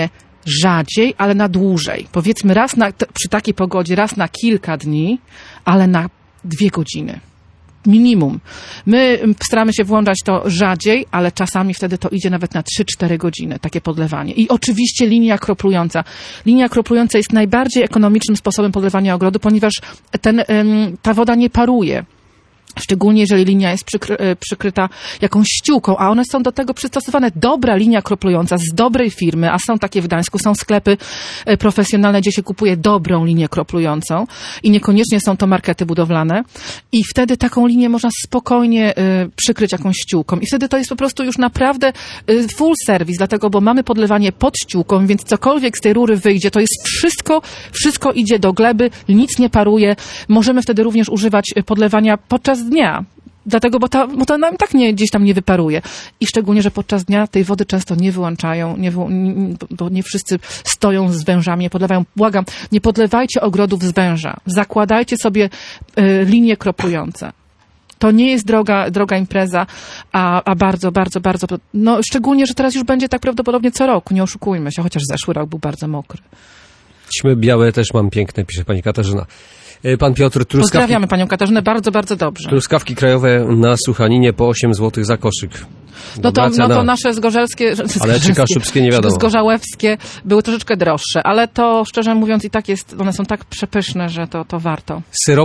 rzadziej, ale na dłużej. Powiedzmy przy takiej pogodzie raz na kilka dni, ale na 2 godziny. Minimum. My staramy się włączać to rzadziej, ale czasami wtedy to idzie nawet na 3-4 godziny, takie podlewanie. I oczywiście linia kroplująca. Linia kroplująca jest najbardziej ekonomicznym sposobem podlewania ogrodu, ponieważ ta woda nie paruje. Szczególnie jeżeli linia jest przykryta jakąś ściółką, a one są do tego przystosowane. Dobra linia kroplująca z dobrej firmy, a są takie w Gdańsku, są sklepy profesjonalne, gdzie się kupuje dobrą linię kroplującą i niekoniecznie są to markety budowlane. I wtedy taką linię można spokojnie przykryć jakąś ściółką. I wtedy to jest po prostu już naprawdę full service, dlatego, bo mamy podlewanie pod ściółką, więc cokolwiek z tej rury wyjdzie, to jest wszystko idzie do gleby, nic nie paruje. Możemy wtedy również używać podlewania podczas dnia. Dlatego, bo to nam tak gdzieś tam nie wyparuje. I szczególnie, że podczas dnia tej wody często nie wyłączają, bo nie wszyscy stoją z wężami, nie podlewają. Błagam, nie podlewajcie ogrodów z węża. Zakładajcie sobie linie kroplujące. To nie jest droga impreza, a bardzo, bardzo, bardzo, no szczególnie, że teraz już będzie tak prawdopodobnie co roku, nie oszukujmy się, chociaż zeszły rok był bardzo mokry. Ćmy białe też mam piękne, pisze pani Katarzyna. Pan Piotr, truskawki... Pozdrawiamy panią Katarzynę bardzo, bardzo dobrze. Truskawki krajowe na Suchaninie po 8 zł za koszyk. No to nasze zgorzelskie... Ale czy kaszubskie nie wiadomo. Zgorzałewskie były troszeczkę droższe, ale to szczerze mówiąc i tak one są tak przepyszne, że to warto.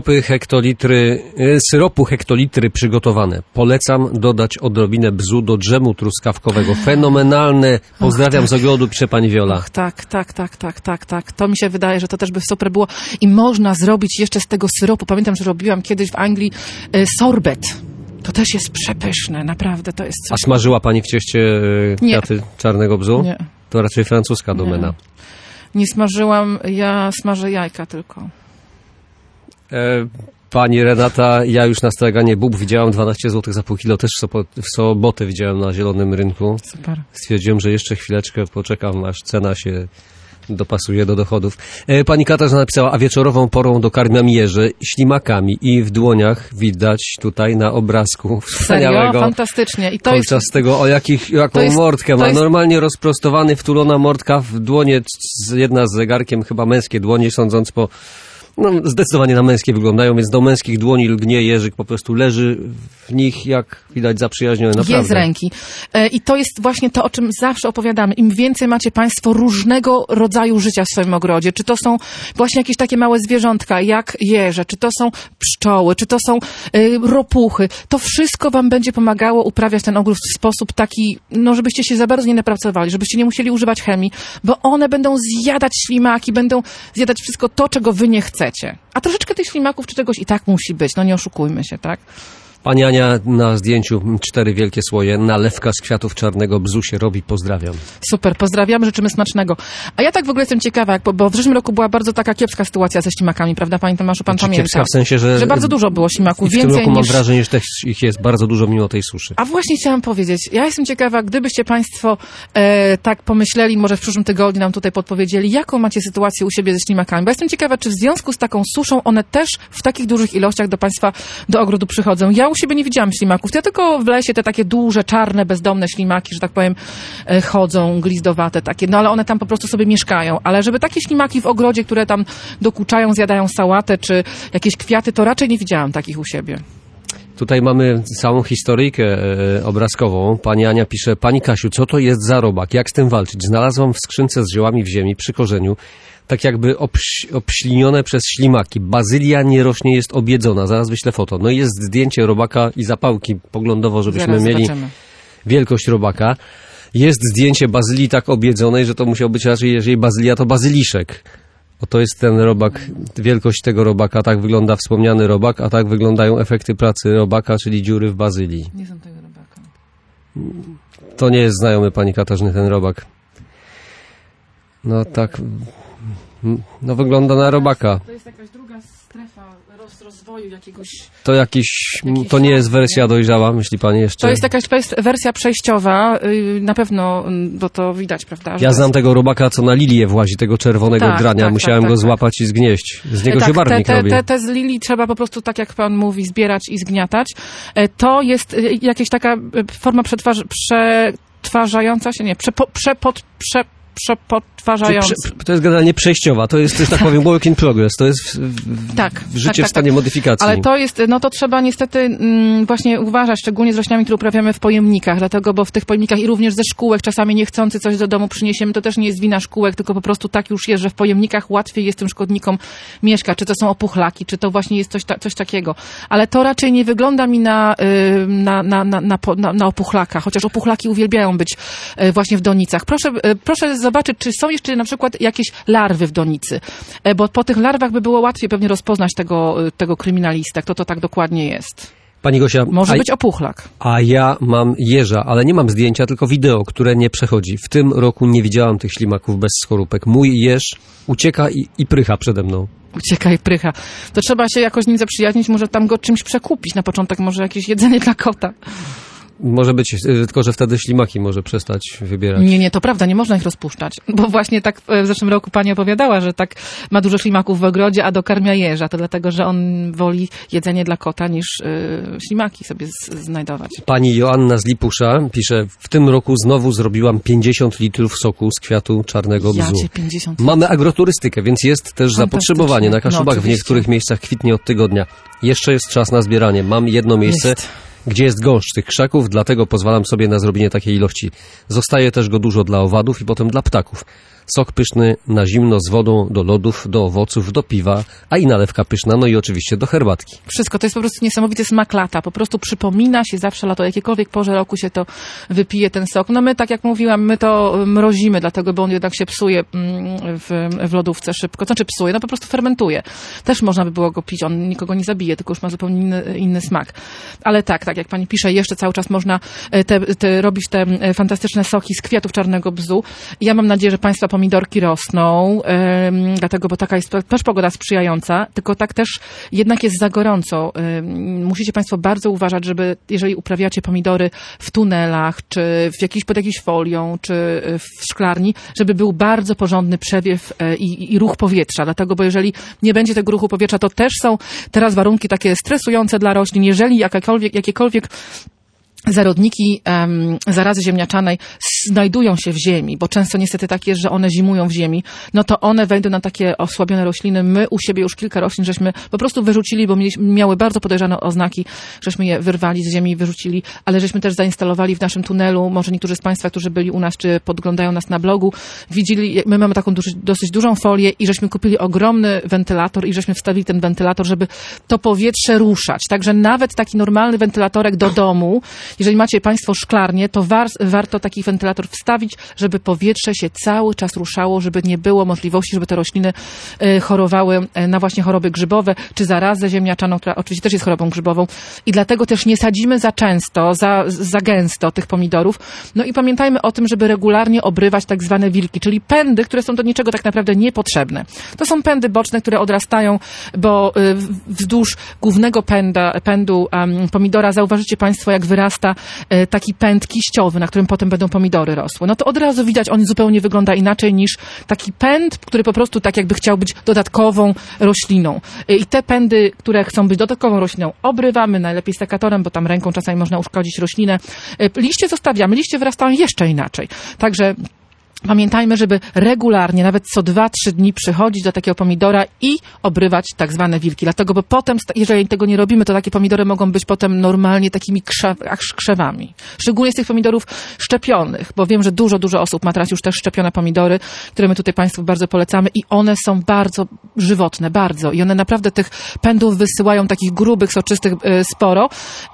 Syropu hektolitry przygotowane. Polecam dodać odrobinę bzu do dżemu truskawkowego. Fenomenalne. Pozdrawiam z ogrodu, pisze pani Wiola. Tak. To mi się wydaje, że to też by super było. I można zrobić jeszcze z tego syropu. Pamiętam, że robiłam kiedyś w Anglii sorbet. To też jest przepyszne, naprawdę to jest coś. A smażyła pani w cieście kwiaty czarnego bzu? Nie. To raczej francuska domena. Nie smażyłam, ja smażę jajka tylko. Pani Renata, ja już na straganie bób widziałam 12 zł za pół kilo, też w sobotę widziałem na Zielonym Rynku. Super. Stwierdziłem, że jeszcze chwileczkę poczekam, aż cena się dopasuje do dochodów. Pani Katarzyna napisała, a wieczorową porą dokarmiam jeże ślimakami i w dłoniach widać tutaj na obrazku wspaniałego. Serio? Fantastycznie. I to kolczastego, jaką mordkę ma. Normalnie rozprostowany, wtulona mordka w dłonie, jedna z zegarkiem, chyba męskie dłonie, sądząc po... No, zdecydowanie na męskie wyglądają, więc do męskich dłoni lgnie jeżyk, po prostu leży w nich, jak widać, zaprzyjaźniony, naprawdę. Je z ręki. I to jest właśnie to, o czym zawsze opowiadamy. Im więcej macie państwo różnego rodzaju życia w swoim ogrodzie, czy to są właśnie jakieś takie małe zwierzątka, jak jeże, czy to są pszczoły, czy to są ropuchy, to wszystko wam będzie pomagało uprawiać ten ogród w sposób taki, no żebyście się za bardzo nie napracowali, żebyście nie musieli używać chemii, bo one będą zjadać ślimaki, będą zjadać wszystko to, czego wy nie chcecie. A troszeczkę tych ślimaków czy czegoś i tak musi być, no nie oszukujmy się, tak? Pani Ania na zdjęciu 4 wielkie słoje, nalewka z kwiatów czarnego bzu się robi, pozdrawiam. Super, pozdrawiamy, życzymy smacznego. A ja tak w ogóle jestem ciekawa, bo w zeszłym roku była bardzo taka kiepska sytuacja ze ślimakami, prawda, Panie Tomaszu, pan pamięta? Kiepska w sensie, że bardzo dużo było ślimaków, więcej niż... W tym roku mam wrażenie, że ich jest bardzo dużo mimo tej suszy. A właśnie chciałam powiedzieć, ja jestem ciekawa, gdybyście Państwo tak pomyśleli, może w przyszłym tygodniu nam tutaj podpowiedzieli, jaką macie sytuację u siebie ze ślimakami, bo jestem ciekawa, czy w związku z taką suszą one też w takich dużych ilościach do Państwa do ogrodu przychodzą. Ja u siebie nie widziałam ślimaków. Ja tylko w lesie te takie duże, czarne, bezdomne ślimaki, że tak powiem, chodzą, glizdowate takie, no ale one tam po prostu sobie mieszkają. Ale żeby takie ślimaki w ogrodzie, które tam dokuczają, zjadają sałatę czy jakieś kwiaty, to raczej nie widziałam takich u siebie. Tutaj mamy całą historyjkę obrazkową. Pani Ania pisze, pani Kasiu, co to jest za robak? Jak z tym walczyć? Znalazłam w skrzynce z ziołami w ziemi przy korzeniu, tak jakby obślinione przez ślimaki. Bazylia nie rośnie, jest obiedzona. Zaraz wyślę foto. No i jest zdjęcie robaka i zapałki poglądowo, żebyśmy mieli wielkość robaka. Jest zdjęcie bazylii tak obiedzonej, że to musiał być raczej, jeżeli bazylia, to bazyliszek. Oto jest ten robak, wielkość tego robaka, tak wygląda wspomniany robak, a tak wyglądają efekty pracy robaka, czyli dziury w bazylii. Nie są tego robaka. To nie jest znajomy pani Katarzyny ten robak. No tak, no wygląda na robaka. To jest jakaś druga strefa rozwoju jakiegoś... To nie jest wersja dojrzała, myśli pani jeszcze? To jest jakaś wersja przejściowa, na pewno, bo to widać, prawda? Ja znam tego robaka, co na lilię włazi, tego czerwonego drania. Musiałem go złapać i zgnieść. Z niego się barwnik robi. Te z lilii trzeba po prostu, tak jak pan mówi, zbierać i zgniatać. To jest jakaś taka forma przetwarzająca się, podważający. To jest generalnie przejściowa, to jest, że tak powiem, work in progress, to jest życie w stanie modyfikacji. Ale to jest, to trzeba niestety właśnie uważać, szczególnie z roślinami, które uprawiamy w pojemnikach, dlatego, bo w tych pojemnikach i również ze szkółek czasami niechcący coś do domu przyniesiemy, to też nie jest wina szkółek, tylko po prostu tak już jest, że w pojemnikach łatwiej jest tym szkodnikom mieszkać, czy to są opuchlaki, czy to właśnie jest coś takiego. Ale to raczej nie wygląda mi na opuchlaka, chociaż opuchlaki uwielbiają być właśnie w donicach. Proszę zobaczyć, czy są jeszcze na przykład jakieś larwy w donicy, bo po tych larwach by było łatwiej pewnie rozpoznać tego kryminalistę, kto to tak dokładnie jest. Pani Gosia, może być opuchlak. A ja mam jeża, ale nie mam zdjęcia, tylko wideo, które nie przechodzi. W tym roku nie widziałam tych ślimaków bez skorupek. Mój jeż ucieka i prycha przede mną. Ucieka i prycha. To trzeba się jakoś z nim zaprzyjaźnić, może tam go czymś przekupić na początek, może jakieś jedzenie dla kota. Może być, tylko że wtedy ślimaki może przestać wybierać. Nie, to prawda, nie można ich rozpuszczać. Bo właśnie tak w zeszłym roku pani opowiadała, że tak ma dużo ślimaków w ogrodzie, a dokarmia jeża. To dlatego, że on woli jedzenie dla kota niż ślimaki sobie znajdować. Pani Joanna z Lipusza pisze, w tym roku znowu zrobiłam 50 litrów soku z kwiatu czarnego bzu. 50 Mamy agroturystykę, więc jest też zapotrzebowanie. Na Kaszubach w niektórych miejscach kwitnie od tygodnia. Jeszcze jest czas na zbieranie. Mam jedno miejsce, gdzie jest gąszcz tych krzaków, dlatego pozwalam sobie na zrobienie takiej ilości. Zostaje też go dużo dla owadów i potem dla ptaków. Sok pyszny na zimno z wodą, do lodów, do owoców, do piwa, a i nalewka pyszna, no i oczywiście do herbatki. Wszystko, to jest po prostu niesamowity smak lata. Po prostu przypomina się zawsze lato, jakiejkolwiek porze roku się to wypije ten sok. No my, tak jak mówiłam, my to mrozimy, dlatego, bo on jednak się psuje w lodówce szybko. Znaczy psuje, no po prostu fermentuje. Też można by było go pić, on nikogo nie zabije, tylko już ma zupełnie inny smak. Ale tak jak pani pisze, jeszcze cały czas można robić te fantastyczne soki z kwiatów czarnego bzu. Ja mam nadzieję, że państwa pomidorki rosną, dlatego, bo taka jest też pogoda sprzyjająca, tylko tak też jednak jest za gorąco. Musicie państwo bardzo uważać, żeby, jeżeli uprawiacie pomidory w tunelach, czy pod jakąś folią, czy w szklarni, żeby był bardzo porządny przewiew i ruch powietrza, dlatego, bo jeżeli nie będzie tego ruchu powietrza, to też są teraz warunki takie stresujące dla roślin. Jeżeli jakiekolwiek zarodniki zarazy ziemniaczanej znajdują się w ziemi, bo często niestety tak jest, że one zimują w ziemi, no to one wejdą na takie osłabione rośliny. My u siebie już kilka roślin żeśmy po prostu wyrzucili, bo miały bardzo podejrzane oznaki, żeśmy je wyrwali z ziemi i wyrzucili, ale żeśmy też zainstalowali w naszym tunelu, może niektórzy z państwa, którzy byli u nas, czy podglądają nas na blogu, widzieli, my mamy taką dosyć dużą folię i żeśmy kupili ogromny wentylator i żeśmy wstawili ten wentylator, żeby to powietrze ruszać. Także nawet taki normalny wentylatorek do domu, jeżeli macie państwo szklarnię, to warto taki wentylator wstawić, żeby powietrze się cały czas ruszało, żeby nie było możliwości, żeby te rośliny chorowały na właśnie choroby grzybowe, czy zarazę ziemniaczaną, która oczywiście też jest chorobą grzybową. I dlatego też nie sadzimy za często, za gęsto tych pomidorów. No i pamiętajmy o tym, żeby regularnie obrywać tak zwane wilki, czyli pędy, które są do niczego tak naprawdę niepotrzebne. To są pędy boczne, które odrastają, bo wzdłuż głównego pędu pomidora zauważycie państwo, jak wyrasta taki pęd kiściowy, na którym potem będą pomidory rosły. No to od razu widać, on zupełnie wygląda inaczej niż taki pęd, który po prostu tak jakby chciał być dodatkową rośliną. I te pędy, które chcą być dodatkową rośliną, obrywamy najlepiej sekatorem, bo tam ręką czasami można uszkodzić roślinę. Liście zostawiamy, liście wyrastają jeszcze inaczej. Także pamiętajmy, żeby regularnie, nawet co 2-3 dni przychodzić do takiego pomidora i obrywać tak zwane wilki. Dlatego, bo potem, jeżeli tego nie robimy, to takie pomidory mogą być potem normalnie takimi krzewami. Szczególnie z tych pomidorów szczepionych, bo wiem, że dużo osób ma teraz już też szczepione pomidory, które my tutaj państwu bardzo polecamy i one są bardzo żywotne, bardzo. I one naprawdę tych pędów wysyłają takich grubych, soczystych sporo.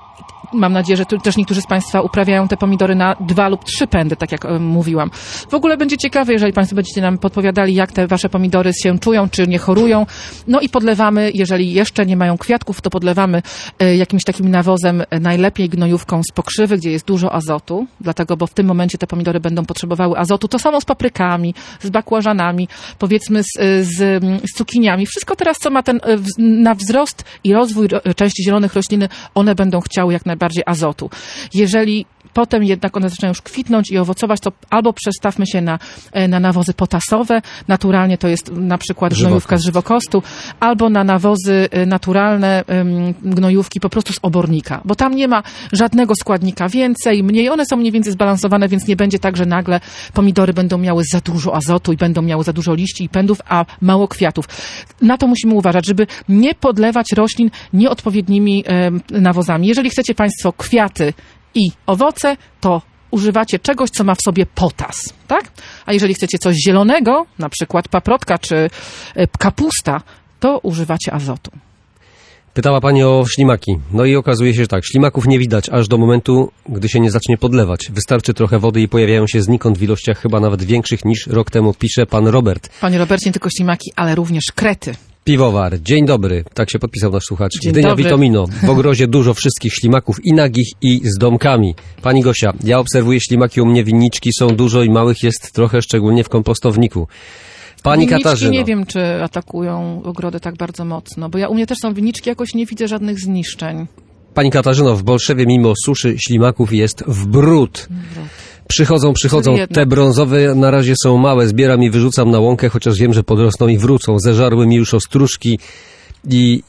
Mam nadzieję, że tu też niektórzy z państwa uprawiają te pomidory na 2 lub 3 pędy, tak jak mówiłam. W ogóle będzie ciekawe, jeżeli państwo będziecie nam podpowiadali, jak te wasze pomidory się czują, czy nie chorują. No i podlewamy, jeżeli jeszcze nie mają kwiatków, to podlewamy jakimś takim nawozem, najlepiej gnojówką z pokrzywy, gdzie jest dużo azotu, dlatego, bo w tym momencie te pomidory będą potrzebowały azotu. To samo z paprykami, z bakłażanami, powiedzmy z cukiniami. Wszystko teraz, co ma na wzrost i rozwój części zielonych rośliny, one będą chciały jak najbardziej azotu. Jeżeli potem jednak one zaczynają już kwitnąć i owocować, to albo przestawmy się na nawozy potasowe, naturalnie to jest na przykład gnojówka z żywokostu, albo na nawozy naturalne, gnojówki po prostu z obornika, bo tam nie ma żadnego składnika więcej, mniej, one są mniej więcej zbalansowane, więc nie będzie tak, że nagle pomidory będą miały za dużo azotu i będą miały za dużo liści i pędów, a mało kwiatów. Na to musimy uważać, żeby nie podlewać roślin nieodpowiednimi nawozami. Jeżeli chcecie Państwo kwiaty i owoce, to używacie czegoś, co ma w sobie potas, tak? A jeżeli chcecie coś zielonego, na przykład paprotka czy kapusta, to używacie azotu. Pytała Pani o ślimaki. No i okazuje się, że tak, ślimaków nie widać aż do momentu, gdy się nie zacznie podlewać. Wystarczy trochę wody i pojawiają się znikąd w ilościach chyba nawet większych niż rok temu, pisze pan Robert. Panie Robercie, nie tylko ślimaki, ale również krety. Piwowar, dzień dobry, tak się podpisał nasz słuchacz. Dzień Gdynia dobry. Vitomino, w ogrodzie dużo wszystkich ślimaków i nagich i z domkami. Pani Gosia, ja obserwuję ślimaki u mnie, winniczki są dużo i małych jest trochę, szczególnie w kompostowniku. Pani Winniczki Katarzyno. nie wiem, czy atakują ogrody tak bardzo mocno, bo u mnie też są winniczki, jakoś nie widzę żadnych zniszczeń. Pani Katarzyno, w Bolszewie mimo suszy ślimaków jest w bród. Przychodzą, te brązowe na razie są małe, zbieram i wyrzucam na łąkę, chociaż wiem, że podrosną i wrócą. Zeżarły mi już ostróżki i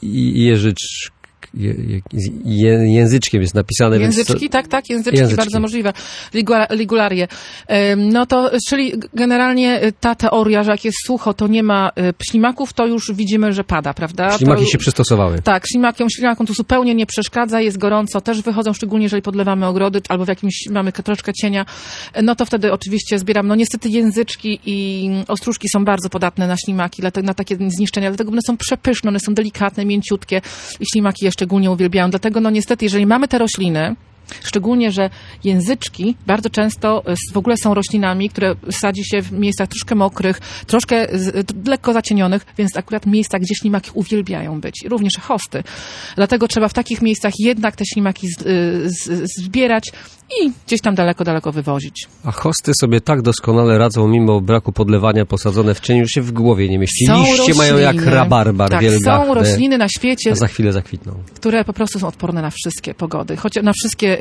języczkiem jest napisane. Języczki, więc tak, języczki, bardzo możliwe. Ligularie. No to, czyli generalnie ta teoria, że jak jest sucho, to nie ma ślimaków, to już widzimy, że pada, prawda? Ślimaki się przystosowały. Tak, ślimakom to zupełnie nie przeszkadza, jest gorąco, też wychodzą, szczególnie jeżeli podlewamy ogrody, albo w jakimś mamy troszkę cienia, no to wtedy oczywiście zbieram. No niestety języczki i ostróżki są bardzo podatne na ślimaki, na takie zniszczenia, dlatego one są przepyszne, one są delikatne, mięciutkie i ślimaki je szczególnie uwielbiają. Dlatego no niestety, jeżeli mamy te rośliny, szczególnie, że języczki bardzo często w ogóle są roślinami, które sadzi się w miejscach troszkę mokrych, troszkę lekko zacienionych, więc akurat miejsca, gdzie ślimaki uwielbiają być, również hosty. Dlatego trzeba w takich miejscach jednak te ślimaki zbierać i gdzieś tam daleko wywozić. A hosty sobie tak doskonale radzą, mimo braku podlewania, posadzone w cieniu, że się w głowie nie mieści. Liście mają jak rabarbar wielgachne. Są rośliny na świecie, a za chwilę zakwitną. Które po prostu są odporne na wszystkie pogody, na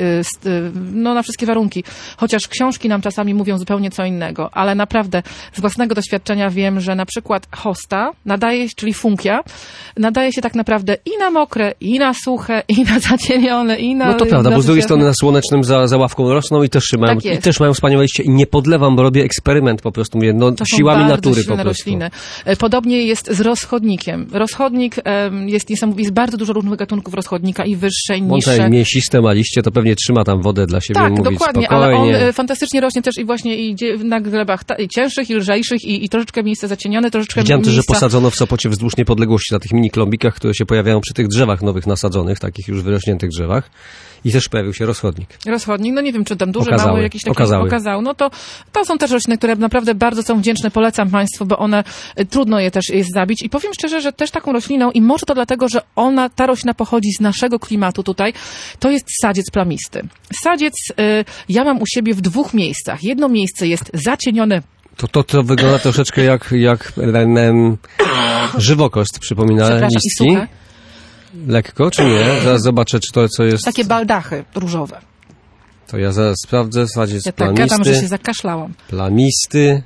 wszystkie warunki. Chociaż książki nam czasami mówią zupełnie co innego, ale naprawdę z własnego doświadczenia wiem, że na przykład hosta czyli funkia, nadaje się tak naprawdę i na mokre, i na suche, i na zacienione, i na... No to prawda, bo z drugiej strony na słonecznym za ławką rosną i też mają wspaniałe liście i nie podlewam, bo robię eksperyment po prostu, mówię, no to siłami natury po prostu. Rośliny. Podobnie jest z rozchodnikiem. Rozchodnik jest niesamowity, jest bardzo dużo różnych gatunków rozchodnika i wyższe, i niższe. On mięsiste ma liście, to pewnie trzyma tam wodę dla siebie. Tak, mówi dokładnie, spokojnie. ale on fantastycznie rośnie też i właśnie idzie na glebach cięższych i lżejszych i troszeczkę miejsce zacienione, troszeczkę Widziałem też, że miejsca... posadzono w Sopocie wzdłuż niepodległości na tych mini klombikach, które się pojawiają przy tych drzewach nowych nasadzonych, takich już wyrośniętych drzewach. I też pojawił się rozchodnik. Rozchodnik, no nie wiem, czy tam duży, mały, jakiś taki okazał. No to są też rośliny, które naprawdę bardzo są wdzięczne, polecam Państwu, bo one, trudno je też jest zabić. I powiem szczerze, że też taką rośliną, i może to dlatego, że ta roślina pochodzi z naszego klimatu tutaj, to jest sadziec plamisty. Sadziec ja mam u siebie w 2 miejscach. Jedno miejsce jest zacienione. To wygląda troszeczkę jak żywokost, przypomina listki. Lekko, czy nie? Zaraz zobaczę, czy to co jest... Takie baldachy różowe. To ja zaraz sprawdzę. Sadziec ja plamisty. Tak gadam, że się zakaszlałam. Plamisty.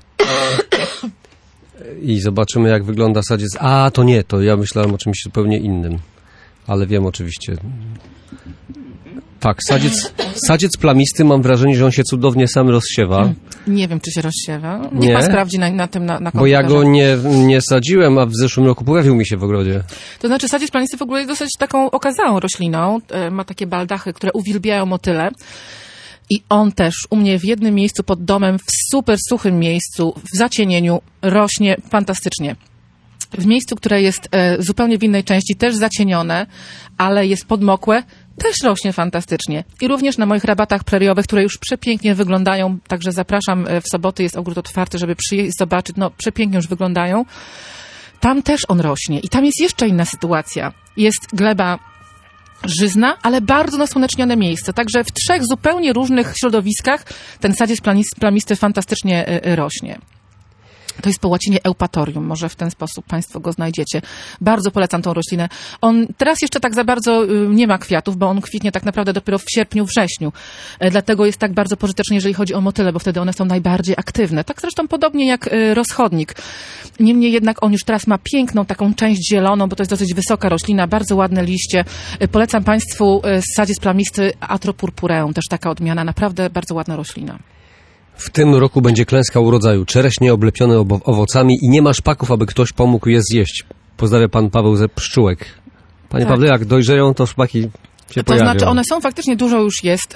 I zobaczymy, jak wygląda sadziec. A, to nie, to ja myślałem o czymś zupełnie innym. Ale wiem oczywiście. Tak, sadziec plamisty, mam wrażenie, że on się cudownie sam rozsiewa. Nie wiem, czy się rozsiewa. Niech pan sprawdzi na tym na komputerze. Bo ja go nie sadziłem, a w zeszłym roku pojawił mi się w ogrodzie. To znaczy sadziec plamisty w ogóle jest dosyć taką okazałą rośliną. Ma takie baldachy, które uwielbiają motyle. I on też u mnie w jednym miejscu pod domem, w super suchym miejscu, w zacienieniu rośnie fantastycznie. W miejscu, które jest zupełnie w innej części, też zacienione, ale jest podmokłe, też rośnie fantastycznie. I również na moich rabatach preriowych, które już przepięknie wyglądają, także zapraszam, w soboty jest ogród otwarty, żeby przyjść i zobaczyć, no przepięknie już wyglądają. Tam też on rośnie. I tam jest jeszcze inna sytuacja. Jest gleba żyzna, ale bardzo nasłonecznione miejsce. Także w 3 zupełnie różnych środowiskach ten sadziec plamisty fantastycznie rośnie. To jest po łacinie eupatorium, może w ten sposób Państwo go znajdziecie. Bardzo polecam tą roślinę. On teraz jeszcze tak za bardzo nie ma kwiatów, bo on kwitnie tak naprawdę dopiero w sierpniu, wrześniu. Dlatego jest tak bardzo pożyteczny, jeżeli chodzi o motyle, bo wtedy one są najbardziej aktywne. Tak zresztą podobnie jak rozchodnik. Niemniej jednak on już teraz ma piękną taką część zieloną, bo to jest dosyć wysoka roślina, bardzo ładne liście. Polecam Państwu sadziec plamisty Atropurpureum, też taka odmiana, naprawdę bardzo ładna roślina. W tym roku będzie klęska urodzaju. Czereśnie oblepione owocami i nie ma szpaków, aby ktoś pomógł je zjeść. Pozdrawia pan Paweł ze Pszczółek. Panie Pawle, jak dojrzeją, to szpaki się pojawią. To znaczy one są faktycznie, dużo już jest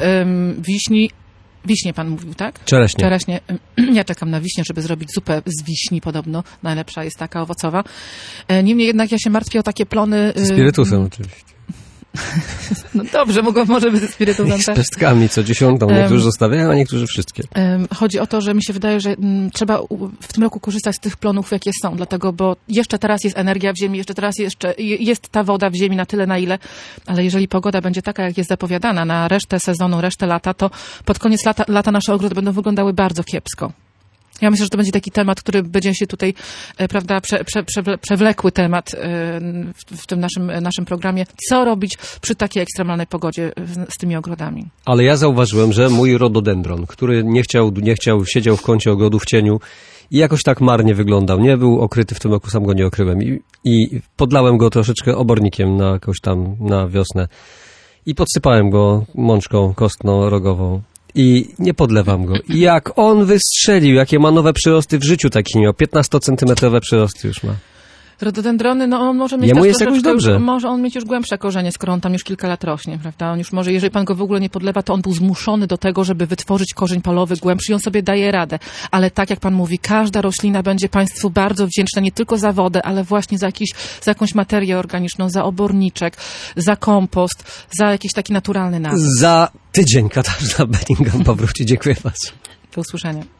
wiśnie pan mówił, tak? Czereśnie. Czereśnie. Ja czekam na wiśnie, żeby zrobić zupę z wiśni podobno. Najlepsza jest taka owocowa. Niemniej jednak ja się martwię o takie plony... Z spirytusem oczywiście. No dobrze, może być ze spirytusem. Z pestkami co 10. Niektórzy zostawiają, a niektórzy wszystkie. Chodzi o to, że mi się wydaje, że trzeba w tym roku korzystać z tych plonów, jakie są. Dlatego, bo jeszcze teraz jest energia w ziemi, jeszcze teraz jest ta woda w ziemi na tyle, na ile. Ale jeżeli pogoda będzie taka, jak jest zapowiadana na resztę sezonu, resztę lata, to pod koniec lata nasze ogrody będą wyglądały bardzo kiepsko. Ja myślę, że to będzie taki temat, który będzie się tutaj, prawda, przewlekły temat w tym naszym programie. Co robić przy takiej ekstremalnej pogodzie z tymi ogrodami? Ale ja zauważyłem, że mój rododendron, który nie chciał, siedział w kącie ogrodu w cieniu i jakoś tak marnie wyglądał. Nie był okryty w tym roku, sam go nie okryłem. I podlałem go troszeczkę obornikiem na wiosnę. I podsypałem go mączką kostną, rogową. I nie podlewam go. I jak on wystrzelił, jakie ma nowe przyrosty w życiu, taki miał 15-centymetrowe przyrosty już ma. Rododendrony, no on może mieć jemu jest jakoś dobrze. Może on mieć już głębsze korzenie, skoro on tam już kilka lat rośnie, prawda? On już może, jeżeli pan go w ogóle nie podlewa, to on był zmuszony do tego, żeby wytworzyć korzeń palowy głębszy i on sobie daje radę. Ale tak jak pan mówi, każda roślina będzie państwu bardzo wdzięczna nie tylko za wodę, ale właśnie za jakąś materię organiczną, za oborniczek, za kompost, za jakiś taki naturalny nawóz. Za tydzień Katarzyna Bellingham powróci. Dziękuję bardzo. Do usłyszenia.